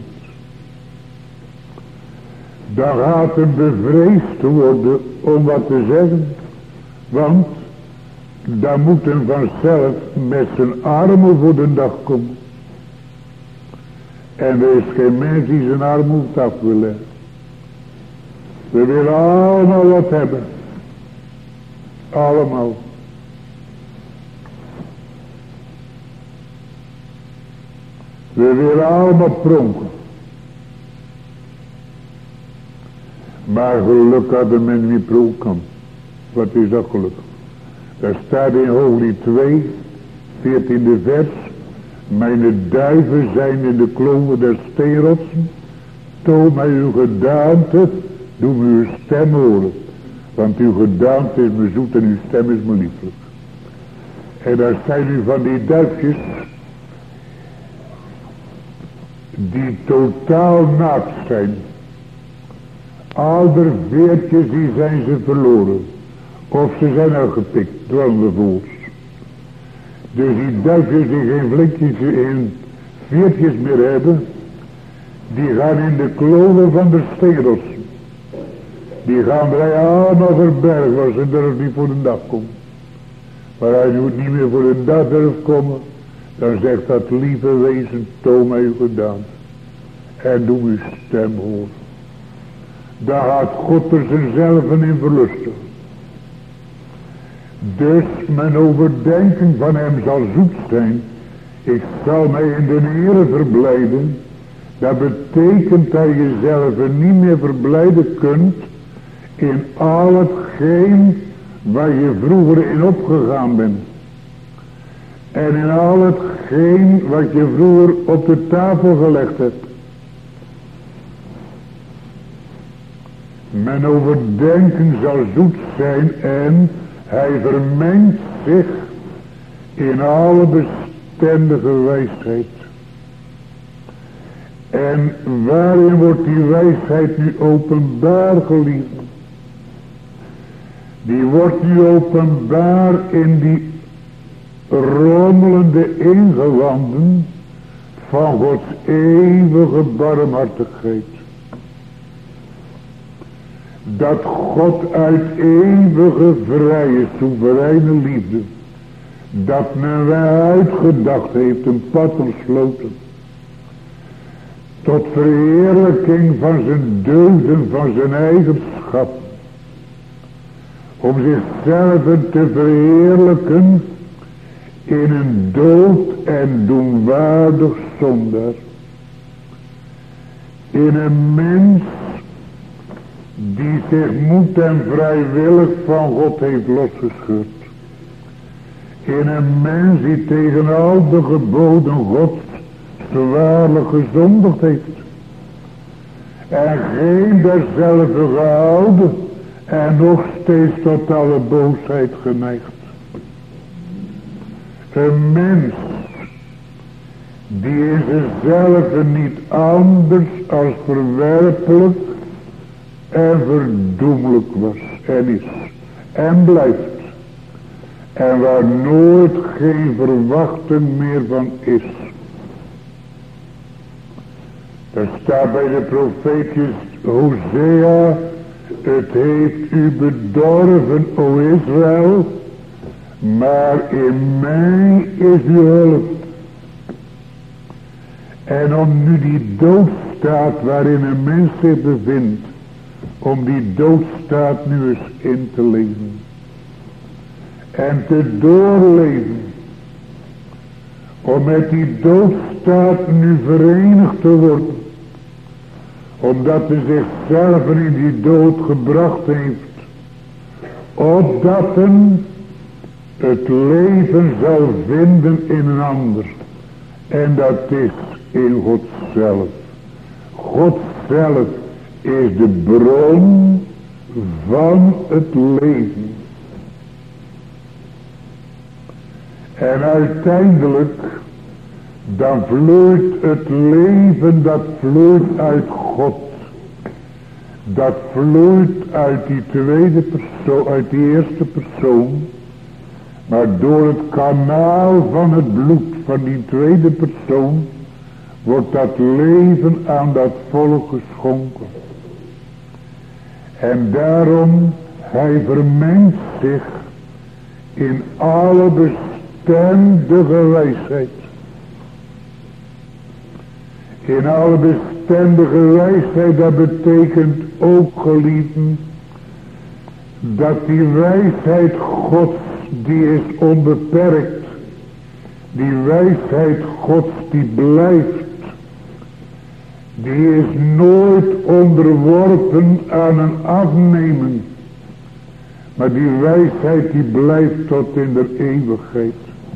Dan gaat hij bevreesd worden om wat te zeggen. Want dan moet hij vanzelf met zijn armen voor de dag komen. En er is geen mens die zijn arm hoeft af wil leggen. We willen allemaal wat hebben. Allemaal. We willen allemaal pronken. Maar geluk had de mens niet pronken. Wat is dat geluk? Daar staat in Hooglied 2, 14e vers. Mijn duiven zijn in de kloven der steenrotsen. Toon mij uw gedaante, doe me uw stem horen. Want uw gedaante is me zoet en uw stem is me lieflijk. En daar zijn nu van die duifjes die totaal naakt zijn. Al de veertjes die zijn ze verloren. Of ze zijn al gepikt door de voels. Dus die duifjes die geen vlinkjes in veertjes meer hebben, die gaan in de kloven van de steenrotsen. Die gaan er allemaal verbergen waar ze durft niet voor de dag komen. Maar hij moet niet meer voor de dag durft komen, dan zegt dat lieve wezen, toon mij uw gedaan. En doe uw stem horen. Daar gaat God er zichzelf in verlusten. Dus mijn overdenking van hem zal zoet zijn. Ik zal mij in de Heere verblijden. Dat betekent dat je jezelf niet meer verblijden kunt in al hetgeen waar je vroeger in opgegaan bent. En in al hetgeen wat je vroeger op de tafel gelegd hebt. Mijn overdenking zal zoet zijn en hij vermengt zich in alle bestendige wijsheid. En waarin wordt die wijsheid nu openbaar, geliefd? Die wordt nu openbaar in die rommelende ingewanden van Gods eeuwige barmhartigheid. Dat God uit eeuwige vrije soevereine liefde, dat men wij uitgedacht heeft, een pad ontsloten, tot verheerlijking van zijn deugden, van zijn eigenschap, om zichzelf te verheerlijken in een dood en doenwaardig zondaar, in een mens die zich moed en vrijwillig van God heeft losgescheurd. In een mens die tegen al de geboden Gods zwaarlijk gezondigd heeft. En geen derzelfde gehouden en nog steeds tot alle boosheid geneigd. Een mens die in zichzelf niet anders als verwerpelijk en verdoemelijk was en is en blijft. En waar nooit geen verwachting meer van is. Er staat bij de profeetjes Hosea, het heeft u bedorven, o Israël, maar in mij is uw hulp. En om nu die doodstaat waarin een mens zich bevindt, om die doodstaat nu eens in te leven. En te doorleven. Om met die doodstaat nu verenigd te worden. Omdat hij zichzelf in die dood gebracht heeft. Opdat hij het leven zal vinden in een ander. En dat is in God zelf. God zelf is de bron van het leven. En uiteindelijk, dan vloeit het leven, dat vloeit uit God. Dat vloeit uit die tweede persoon, uit die eerste persoon. Maar door het kanaal van het bloed van die tweede persoon, wordt dat leven aan dat volk geschonken. En daarom, hij vermengt zich in alle bestendige wijsheid. In alle bestendige wijsheid, dat betekent ook, geliefden, dat die wijsheid Gods, die is onbeperkt. Die wijsheid Gods, die blijft. Die is nooit onderworpen aan een afnemen. Maar die wijsheid die blijft tot in de eeuwigheid.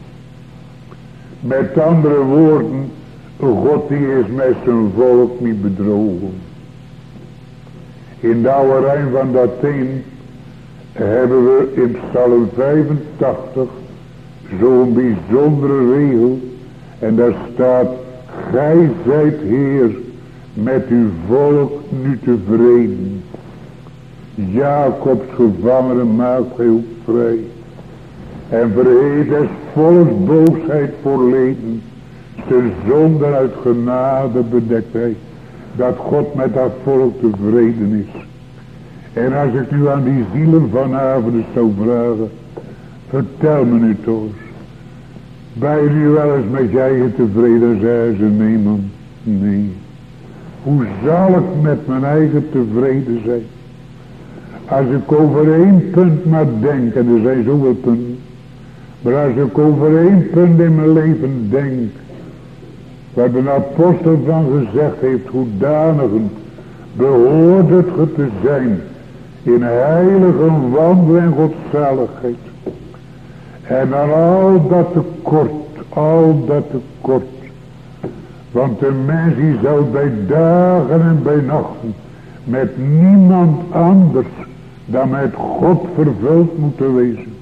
Met andere woorden, God die is met zijn volk niet bedrogen. In de oude Rijn van Athene hebben we in Psalm 85 zo'n bijzondere regel. En daar staat, gij zijt Heer met uw volk nu tevreden. Jacobs gevangenen maakt hij ook vrij. En verheet des volks boosheid voorleden. Zijn zonden uit genade bedekt hij. Dat God met dat volk tevreden is. En als ik u aan die zielen vanavond eens zou vragen. Vertel me nu toch eens. Ben je nu wel eens met je eigen tevreden? Zei ze, nee man, nee. Hoe zal ik met mijn eigen tevreden zijn? Als ik over één punt maar denk, en er zijn zoveel punten. Maar als ik over één punt in mijn leven denk. Waar de apostel van gezegd heeft, hoedanigen behoort het ge te zijn. In heilige wandel en godzaligheid. En dan al dat tekort. Want de mens die zou bij dagen en bij nachten met niemand anders dan met God vervuld moeten wezen.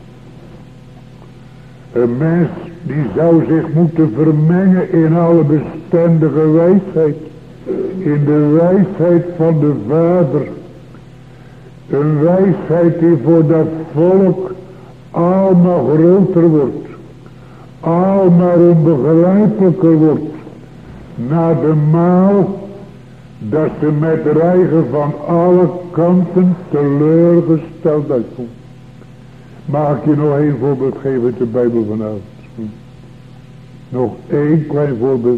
Een mens die zou zich moeten vermengen in alle bestendige wijsheid. In de wijsheid van de Vader. Een wijsheid die voor dat volk allemaal groter wordt. Allemaal onbegrijpelijker wordt. Na de maal dat ze met rijgen van alle kanten teleurgesteld uitkomt. Mag ik je nog één voorbeeld geven uit de Bijbel vanavond? Nog één klein voorbeeld.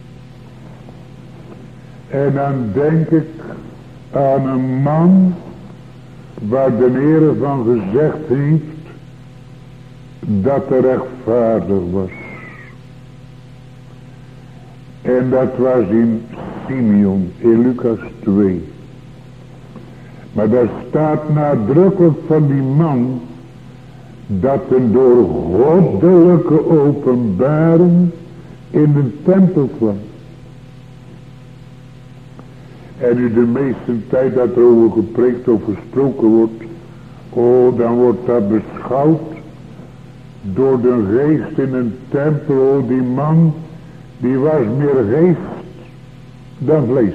En dan denk ik aan een man waar de Heer van gezegd heeft dat er rechtvaardig was. En dat was in Simeon, in Lucas 2. Maar daar staat nadrukkelijk van die man dat een door goddelijke openbaring in de tempel kwam. En nu de meeste tijd dat er over gepreekt of gesproken wordt, dan wordt dat beschouwd door de geest in een tempel. Die man Die was meer geest dan vlees.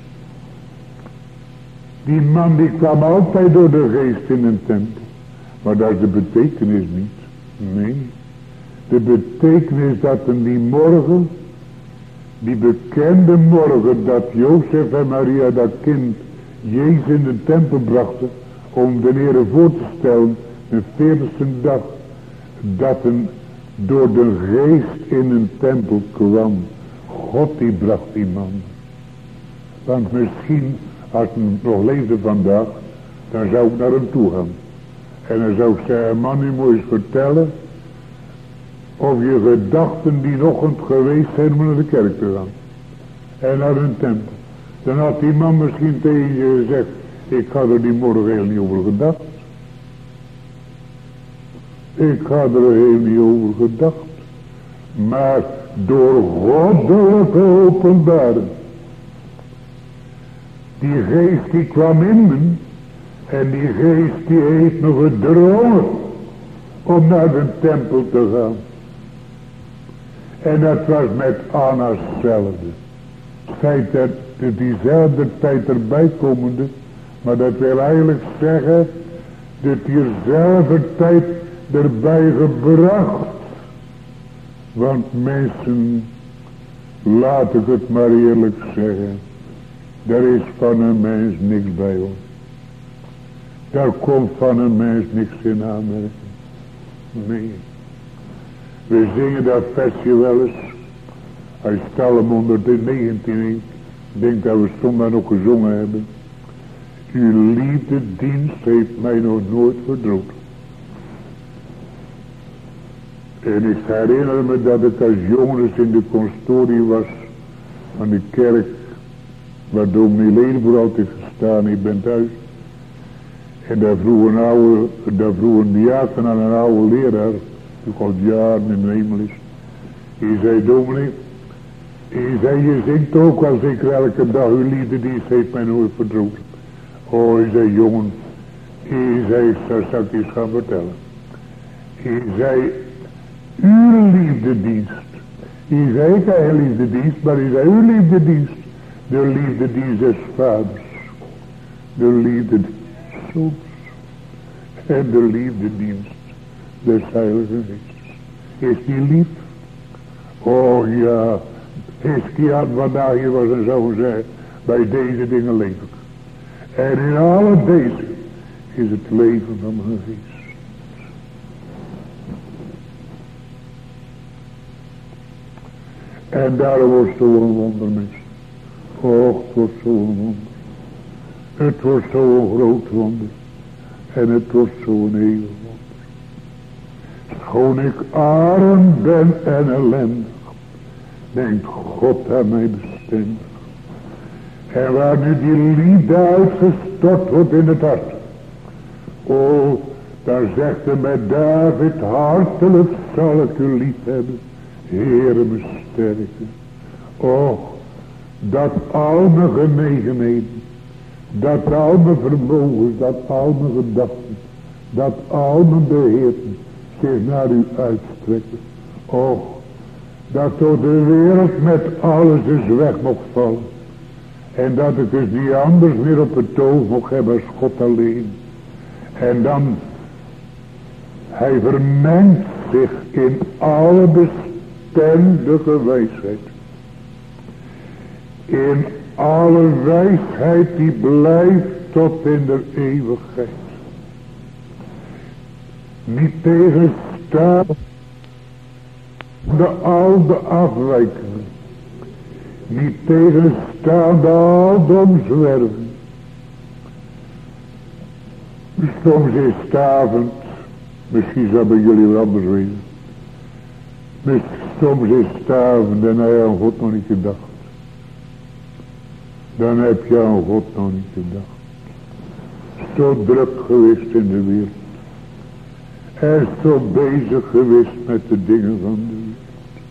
Die man die kwam altijd door de geest in een tempel. Maar dat is de betekenis niet. Nee. De betekenis dat in die morgen, die bekende morgen dat Jozef en Maria dat kind Jezus in de tempel brachten. Om de Heere voor te stellen. De 40e dag. Dat een door de geest in een tempel kwam. God die bracht die man. Want misschien als hij nog leefde vandaag. Dan zou ik naar hem toe gaan. En dan zou ik zeggen, man, u moet eens vertellen. Of je gedachten die nog eens geweest zijn om naar de kerk te gaan. En naar een tempel. Dan had die man misschien tegen je gezegd. Ik had er die morgen heel niet over gedacht. Ik had er heel niet over gedacht. Maar door goddelijke openbaring. Die geest die kwam in me. En die geest die heeft me gedrongen. Om naar de tempel te gaan. En dat was met Anna hetzelfde. Zij diezelfde tijd erbij komende. Maar dat wil eigenlijk zeggen. Dat diezelfde tijd erbij gebracht. Want mensen, laat ik het maar eerlijk zeggen. Er is van een mens niks bij ons. Daar komt van een mens niks in aanmerking. Nee. We zingen dat versje wel eens. Uit Psalm 119. Ik denk dat we zondag nog gezongen hebben. Uw liefdedienst heeft mij nog nooit verdroten. En ik herinner me dat ik als jongens in de consistorie was. Van de kerk. Waar dominee Ledenvoer altijd gestaan. Ik ben thuis. En daar vroeg een diaken aan een oude leraar. Die al jaren in de hemel is. Die zei, dominee. Die zei, je zingt ook als ik elke dag uw liefdedienst heeft mij nooit verdroten. Oh, hij zei, jongen. Hij zei, dat zal ik eens gaan vertellen. Hij zei, uw liefdedienst. Hij zei, ik heb een liefdedienst, maar hij zei, uw liefdedienst. De liefdedienst des vaders. De liefdedienst des zoons. En de liefdedienst des heilige geestes. Is die lief? Oh ja. Is die had vandaag hier was en zo zei. Bij deze dingen leef ik. En in alle deze is het leven van mijn geest. En daarom wordt zo'n wonder, mensen. Och, het wordt zo'n wonder. Het wordt zo'n groot wonder. En het wordt zo'n eeuwig wonder. Schoon ik arm ben en ellendig. Denkt God aan mij bestendig. En waar nu die liefde uitgestort wordt in het hart. Oh, daar zegt hij met David, hartelijk zal ik u lief hebben. Heere me sterken. Och, dat al mijn genegenheden. Dat al mijn vermogens, dat al mijn gedachten. Dat al mijn beheerten zich naar u uitstrekken. Och, dat door de wereld met alles eens weg mocht vallen. En dat ik dus niet anders meer op het oog mocht hebben als God alleen. En dan, hij vermengt zich in alle bestendige wijsheid. In alle wijsheid die blijft tot in de eeuwigheid. Niet tegenstaan al de afwijkingen. Niet tegenstaande al de omzwervingen. Soms is het avond, misschien zal bij jullie wel anders weten. Soms is het avond en hij aan God nog niet gedacht. Dan heb je aan God nog niet gedacht. Zo druk geweest in de wereld. Hij is zo bezig geweest met de dingen van de wereld.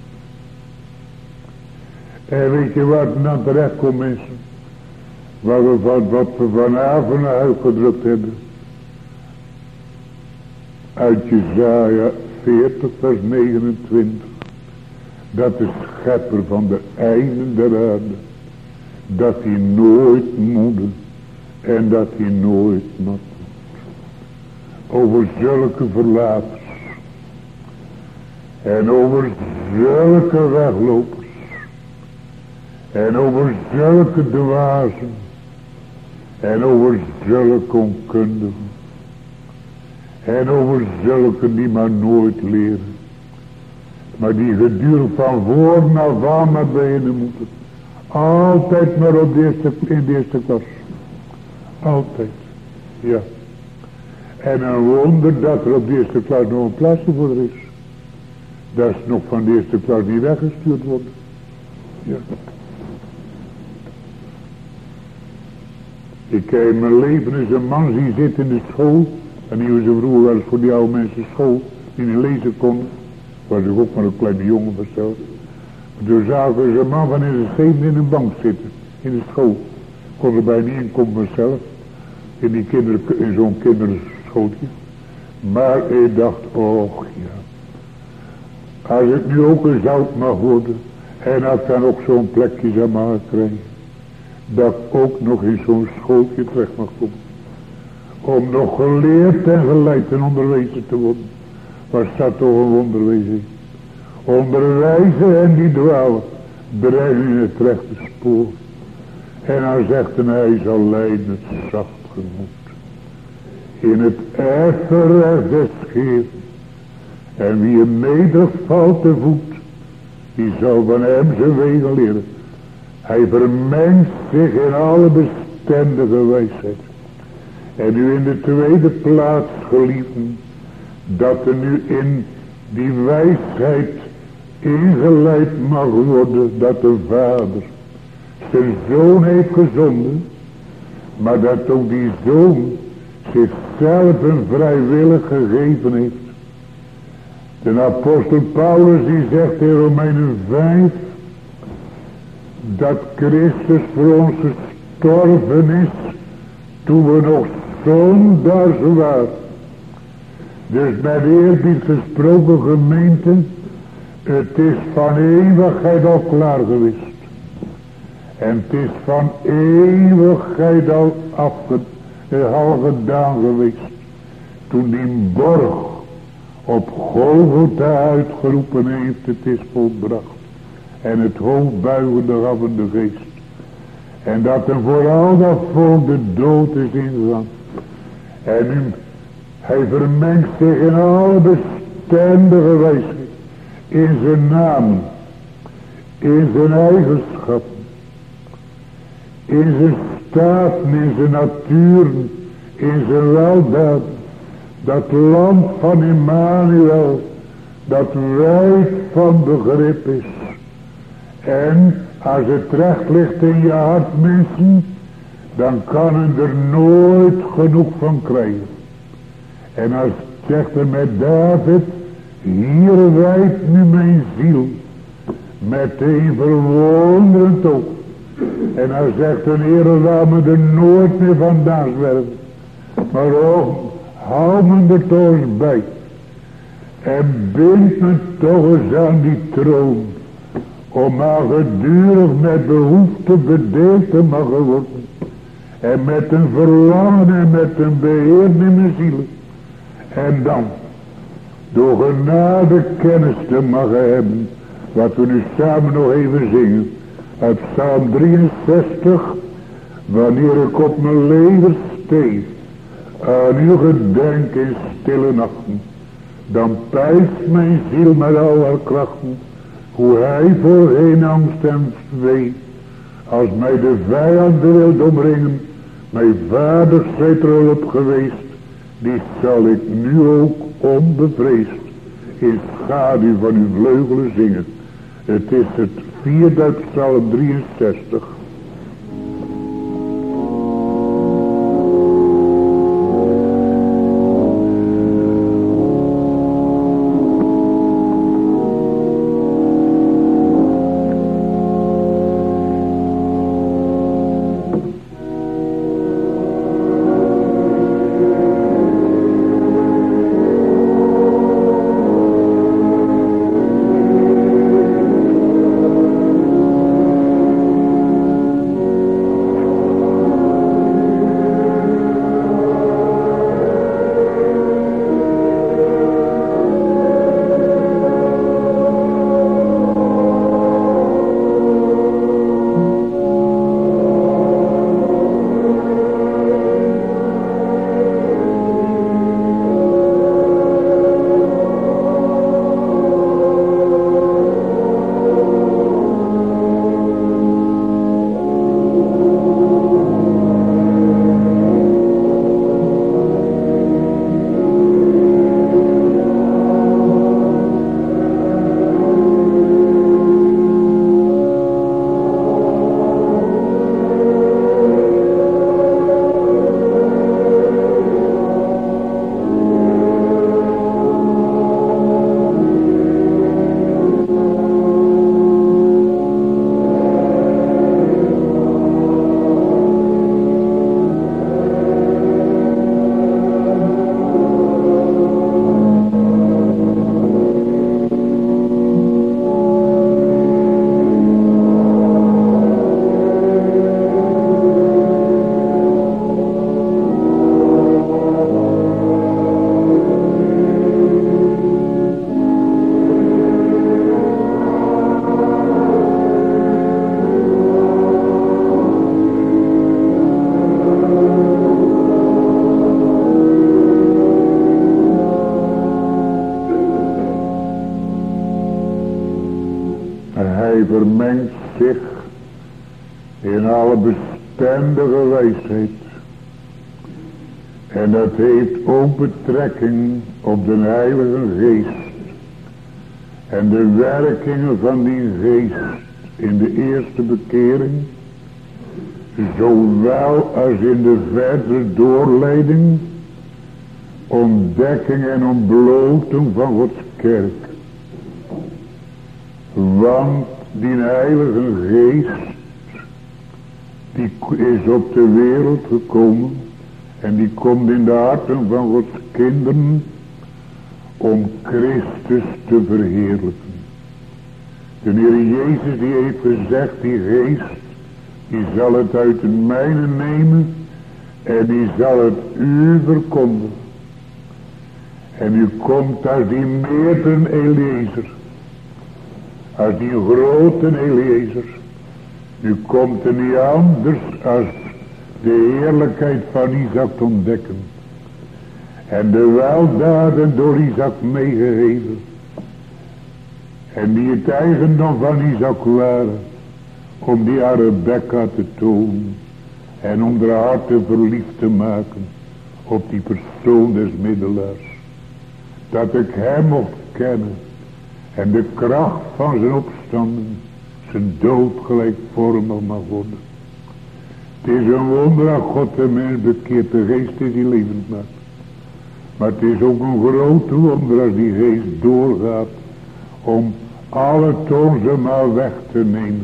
En weet je wat dan terecht komt, mensen? Wat we vanavond uitgedrukt hebben. Uit Jesaja 40 vers 29. Dat de schepper van de einden der aarde, dat hij nooit moede en dat hij nooit mat wordt. Over zulke verlaters en over zulke weglopers en over zulke dwazen en over zulke onkundigen en over zulke die maar nooit leren, maar die gedurende van voor naar van naar beneden moeten. Altijd maar in de eerste klas. Altijd. Ja. En een wonder dat er op de eerste klas nog een plaatsje voor er is. Dat is nog van de eerste klas niet weggestuurd worden. Ja. Ik heb in mijn leven eens een man zien zitten in de school. En die was vroeger wel eens voor die oude mensen school. Die niet lezen konden. Was ik ook maar een kleine jongen versteld. Toen zagen ze een man van in de zeven in een bank zitten. In de school. Kon er bijna niet in komen vanzelf. In zo'n kinderschooltje. Maar ik dacht, och ja. Als ik nu ook eens oud mag worden. En als ik dan ook zo'n plekje zou maar krijgen. Dat ik ook nog in zo'n schooltje terecht mag komen. Om nog geleerd en geleid en onderwezen te worden. Waar staat toch een wonderwezen? Onderwijzen en die dwalen. Brengen in het rechte spoor. En dan zegt hij zal leiden het zacht gemoed. In het erfrecht des Heeren. En wie hem nederig valt te voet. Die zal van hem zijn wegen leren. Hij vermengt zich in alle bestendige wijsheid. En nu in de tweede plaats geliefden. Dat er nu in die wijsheid ingeleid mag worden. Dat de Vader zijn Zoon heeft gezonden. Maar dat ook die Zoon zichzelf een vrijwillig gegeven heeft. De apostel Paulus die zegt in Romeinen 5. Dat Christus voor ons gestorven is. Toen we nog zondaars waren. Dus met eerbied gesproken gemeente. Het is van eeuwigheid al klaar geweest. En het is van eeuwigheid al gedaan geweest. Toen die borg op Golgotha uitgeroepen heeft, het is volbracht. En het hoofd buigende gaf in de geest. En dat er vooral dat volk de dood is ingegaan. En nu, hij vermengt zich in alle bestendige wijsheid. In zijn naam. In zijn eigenschappen. In zijn staten, in zijn naturen. In zijn weldaad. Dat land van Emmanuel. Dat wijd van begrip is. En als het recht ligt in je hart mensen. Dan kan je er nooit genoeg van krijgen. En als zegt er met David. Hier wijdt nu mijn ziel. Meteen verwonderend ook. En hij zegt een Heer, laat me er nooit meer vandaan zwerven. Maar ook, hou me er toch eens bij. En bind me toch eens aan die troon. Om maar gedurig met behoefte bedeeld te mogen worden. En met een verlangen en met een beheer in mijn ziel. En dan, door genade kennis te mogen hebben. Wat we nu samen nog even zingen. Uit Psalm 63. Wanneer ik op mijn leven steef. Aan uw gedenk in stille nachten. Dan pijst mijn ziel met al haar krachten. Hoe hij voorheen angst en wee. Als mij de vijand wil omringen. Mijn vader zijt er al op geweest. Die zal ik nu ook onbevreesd. In schaduw van uw vleugelen zingen. Het is het vierde uit Psalm 63. vermengt zich in alle bestendige wijsheid. En dat heeft ook betrekking op de Heilige Geest. En de werkingen van die Geest in de eerste bekering. Zowel als in de verdere doorleiding. Ontdekking en ontbloting van Gods kerk. Want die Heilige Geest. Die is op de wereld gekomen. En die komt in de harten van Gods kinderen. Om Christus te verheerlijken. De Heer Jezus die heeft gezegd. Die Geest. Die zal het uit het mijne nemen. En die zal het u verkondigen. En u komt als die meerdere Eliezer. Als die grote Eliezer. U komt er niet anders als de heerlijkheid van Isaac te ontdekken. En de weldaden door Isaac meegegeven. En die het eigendom van Isaac waren. Om die aan Rebecca te tonen. En om haar harten verliefd te maken. Op die persoon des middelaars. Dat ik hem mocht kennen. En de kracht van zijn opstanding. Zijn dood gelijkvormig mag worden. Het is een wonder dat God de mens bekeert. De geest is die levend maakt. Maar het is ook een grote wonder als die geest doorgaat. Om alle tozen maar weg te nemen.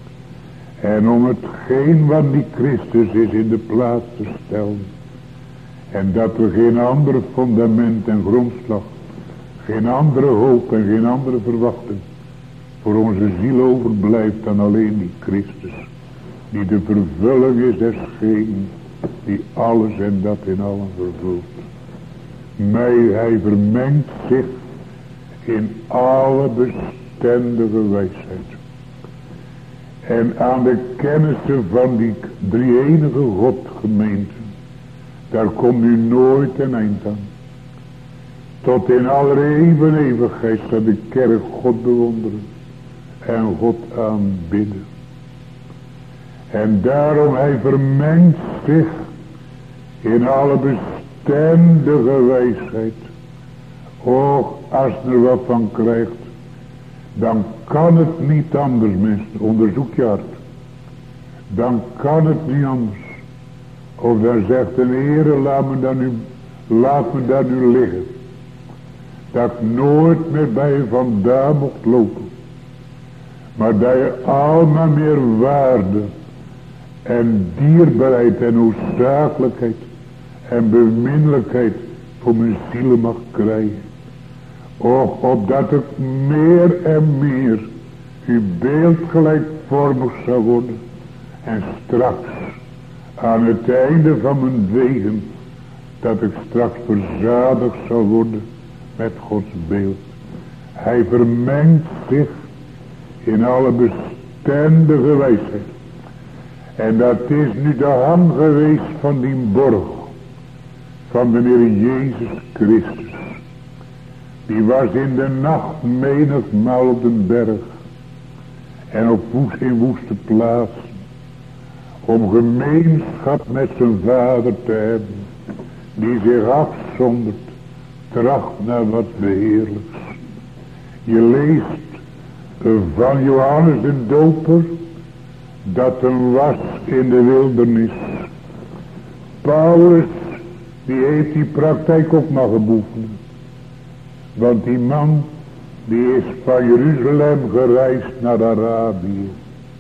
En om hetgeen wat die Christus is in de plaats te stellen. En dat er geen andere fundament en grondslag. Geen andere hoop en geen andere verwachting. Voor onze ziel overblijft dan alleen die Christus. Die de vervulling is des schenen. Die alles en dat in allen vervult. Hij vermengt zich in alle bestendige wijsheid. En aan de kennissen van die drie-enige God gemeente. Daar komt nu nooit een eind aan. Tot in aller eeuwigheid zal de kerk God bewonderen. En God aanbidden. En daarom hij vermengt zich in alle bestendige wijsheid. Och, als er wat van krijgt. Dan kan het niet anders, mensen. Onderzoek je hart. Dan kan het niet anders. Of dan zegt de Heer, laat me daar nu liggen. Dat ik nooit meer bij je vandaan mocht lopen. Maar dat je allemaal meer waarde. En dierbaarheid en noodzakelijkheid. En beminnelijkheid voor mijn zielen mag krijgen. Och, opdat ik meer en meer uw beeld gelijkvormig zou worden. En straks, aan het einde van mijn wegen, dat ik straks verzadigd zal worden met Gods beeld. Hij vermengt zich in alle bestendige wijsheid. En dat is nu de hand geweest van die borg. Van de Heer Jezus Christus. Die was in de nacht menigmaal op de berg. En in woeste plaatsen. Om gemeenschap met zijn vader te hebben. Die zich afzondert. Tracht naar wat beheerlijks. Je leest van Johannes de Doper. Dat hem was in de wildernis. Paulus. Die heeft die praktijk ook maar geboefend. Want die man, die is van Jeruzalem gereisd naar Arabië.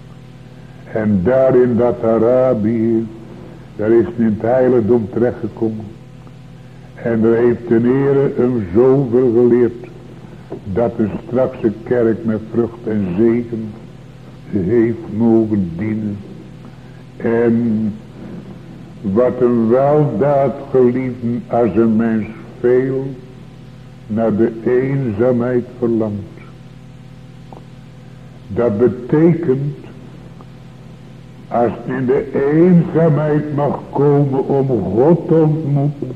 En daar in dat Arabië, daar is hij in het heiligdom terechtgekomen. En daar heeft de Heer hem zoveel geleerd, dat er straks de kerk met vrucht en zegen heeft mogen dienen. En wat een weldaad geliefden als een mens veel naar de eenzaamheid verlangt. Dat betekent, als het in de eenzaamheid mag komen om God te ontmoeten.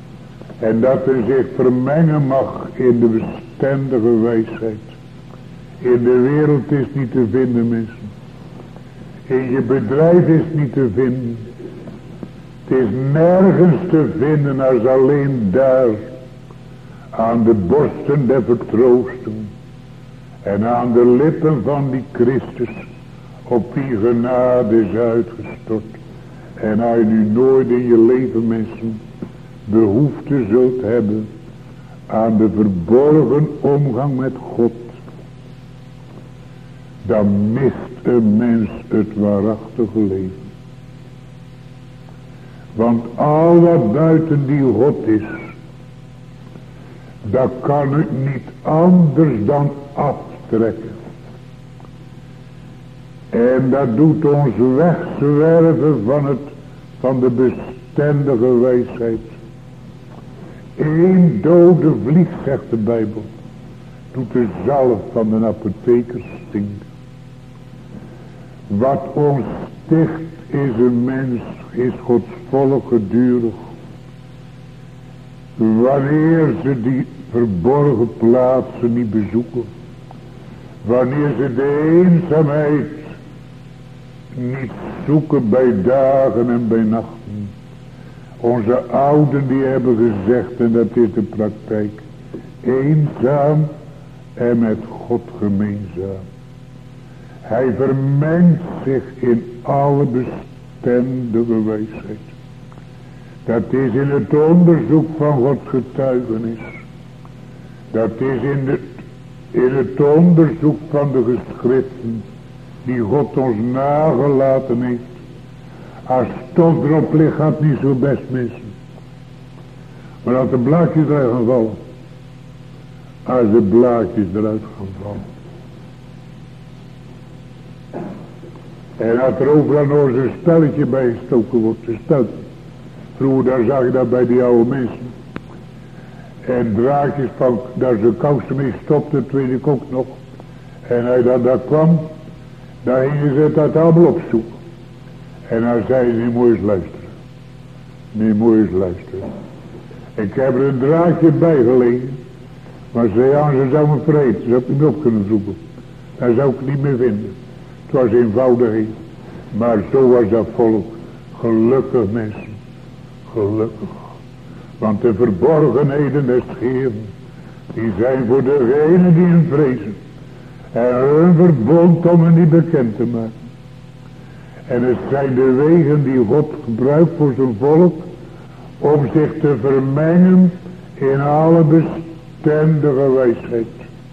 En dat er zich vermengen mag in de bestendige wijsheid. In de wereld is niet te vinden, mensen. In je bedrijf is niet te vinden. Het is nergens te vinden als alleen daar. Aan de borsten der vertroosten. En aan de lippen van die Christus. Op wie genade is uitgestort. En als je nu nooit in je leven, mensen, behoefte zult hebben aan de verborgen omgang met God, dan mist een mens het waarachtige leven. Want al wat buiten die God is, dat kan het niet anders dan aftrekken. En dat doet ons wegzwerven van de bestendige wijsheid. Eén dode vlieg, zegt de Bijbel, doet de zalf van de apothekers stinken. Wat ons sticht is een mens, is Gods volk gedurig. Wanneer ze die verborgen plaatsen niet bezoeken. Wanneer ze de eenzaamheid niet zoeken bij dagen en bij nachten. Onze ouden die hebben gezegd, en dat is de praktijk, eenzaam en met God gemeenzaam. Hij vermengt zich in alle bestendige wijsheid. Dat is in het onderzoek van Gods getuigenis. Dat is in het onderzoek van de geschriften die God ons nagelaten heeft. Als stof erop ligt, gaat het niet zo best missen. Maar als de blaadjes eruit gaan vallen. Als de blaadjes eruit gaan vallen. En als er overal nog eens een spelletje bij gestoken wordt. Een spelletje. Vroeger daar zag je dat bij die oude mensen. En draadjes van, daar ze kousen mee stopte, dat weet ik ook nog. En als dat daar kwam, dan gingen ze dat allemaal opzoeken. En dan zei je, niet moet eens luisteren. Niet moet eens luisteren. Ik heb er een draadje bij gelegen. Maar ze zou me vreten, ze had me op kunnen zoeken. Dat zou ik niet meer vinden. Het was eenvoudig. Maar zo was dat volk. Gelukkig mensen. Gelukkig. Want de verborgenheden des Heeren, die zijn voor degenen die hem vrezen. En hun verbond om hen niet bekend te maken. En het zijn de wegen die God gebruikt voor zijn volk. Om zich te vermengen in alle bestendige wijsheid.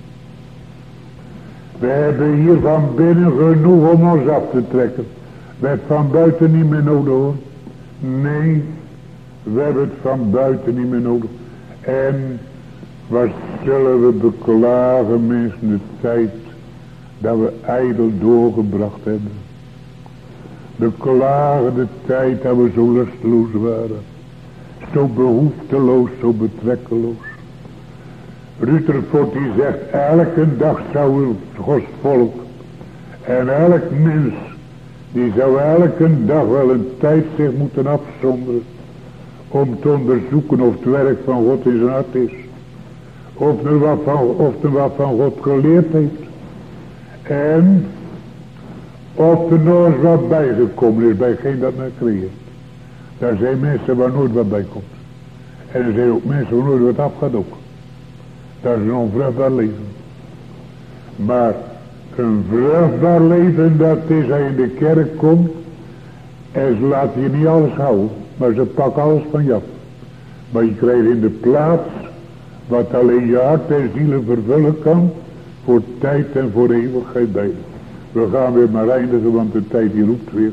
We hebben hier van binnen genoeg om ons af te trekken. We hebben het van buiten niet meer nodig hoor. Nee, we hebben het van buiten niet meer nodig. En wat zullen we beklagen mensen de tijd dat we ijdel doorgebracht hebben. Beklagen de tijd dat we zo lusteloos waren. Zo behoefteloos, zo betrekkeloos. Rutherford die zegt, elke dag zou Gods volk en elk mens, die zou elke dag wel een tijd zich moeten afzonderen om te onderzoeken of het werk van God in zijn hart is. Of er wat van God geleerd heeft. En of er nog eens wat bijgekomen is bij geen dat men creëert. Daar zijn mensen waar nooit wat bij komt. En er zijn ook mensen waar nooit wat afgaat ook. Dat is een onvruchtbaar leven. Maar een vruchtbaar leven, dat is als je in de kerk komt. En ze laten je niet alles houden. Maar ze pakken alles van je af. Maar je krijgt in de plaats wat alleen je hart en zielen vervullen kan. Voor tijd en voor eeuwigheid beide. We gaan weer maar eindigen, want de tijd die roept weer.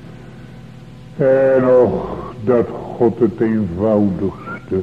En och, dat God het eenvoudigste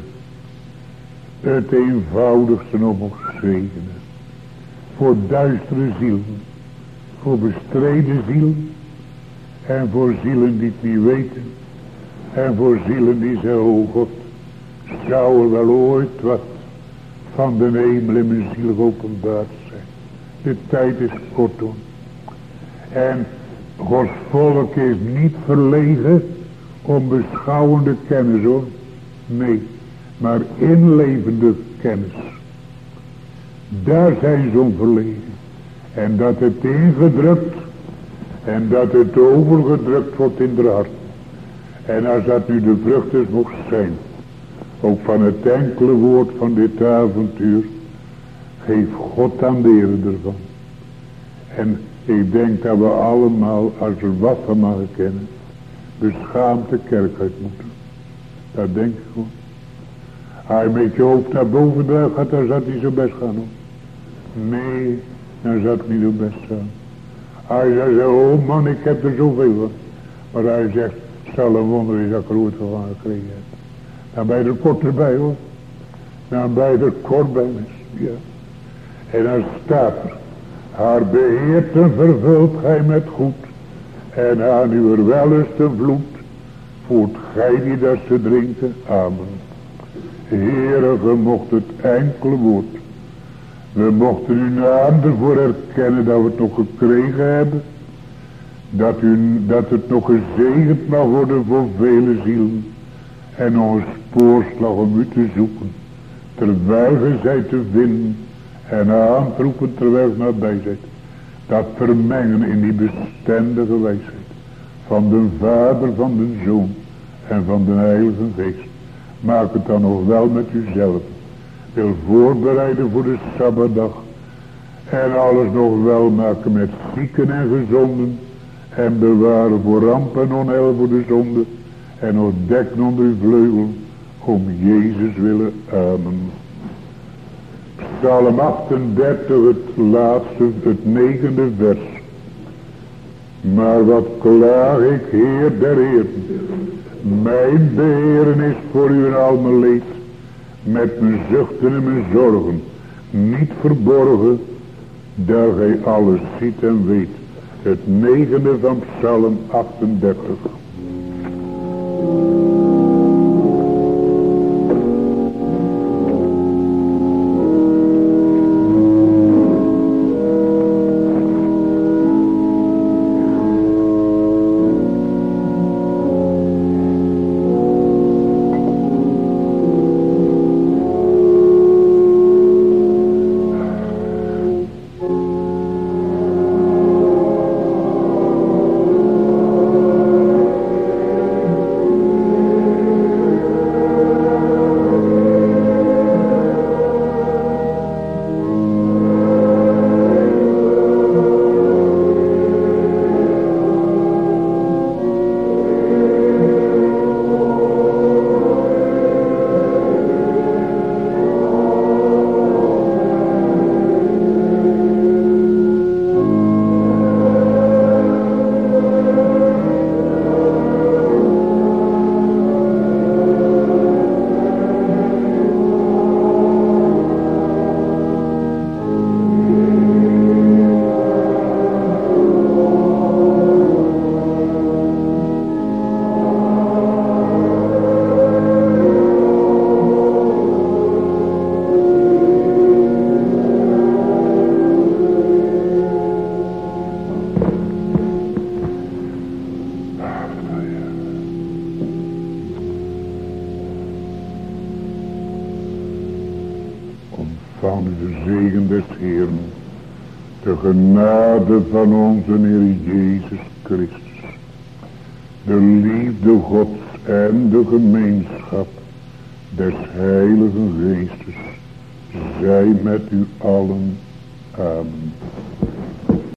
nog mocht zegenen. Voor duistere zielen. Voor bestreden zielen. En voor zielen die het niet weten. En voor zielen die zeggen, oh God, zou er wel ooit wat van de hemel in mijn ziel geopenbaard zijn. De tijd is kort hoor. En Gods volk is niet verlegen om beschouwende kennis hoor. Nee, maar inlevende kennis. Daar zijn ze om verlegen. En dat het ingedrukt en dat het overgedrukt wordt in de hart. En als dat nu de vrucht is mocht zijn, ook van het enkele woord van dit avontuur, geef God aan de eer ervan. En ik denk dat we allemaal, als we wat van mogen kennen, beschaamd de kerk uit moeten. Dat denk ik gewoon. Als je met je hoofd naar boven draagt, gaat, dan zou het niet zo best gaan hoor. Nee, dan zou het niet zo best gaan. Als je zegt, oh man, ik heb er zoveel van. Maar als je zegt, het zal een wonder is dat ik er ooit van gekregen heb. Dan ben je er kort erbij hoor. Dan ben je er kort bij mensen. Ja. En dan staat er, haar beheert en vervult gij met goed. En aan uw welluste vloed voert gij die dat ze drinken. Amen. Heere, ge mocht het enkele woord. We mochten uw naam ervoor erkennen dat we het nog gekregen hebben. Dat het nog gezegend mag worden voor vele zielen. En ons spoorslag om u te zoeken. Terwijl ge zijt te vinden. En aan te roepen terwijl ge nabij zijt. Dat vermengen in die bestendige wijsheid. Van de Vader, van de Zoon. En van de Heilige Geest. Maak het dan nog wel met uzelf. Wil voorbereiden voor de Sabbatdag. En alles nog wel maken met zieken en gezonden. En bewaren voor ramp en onheil voor de zonde. En nog dekken onder uw vleugel. Om Jezus willen. Amen. Psalm 38, het laatste, het 9e vers. Maar wat klaag ik, Heer der Heeren. Mijn beheren is voor u en al mijn leed. Met mijn zuchten en mijn zorgen. Niet verborgen. Dat gij alles ziet en weet. Het 9e van Psalm 38. De genade van onze Heer Jezus Christus. De liefde Gods en de gemeenschap des Heiligen Geestes. Zij met u allen. Amen.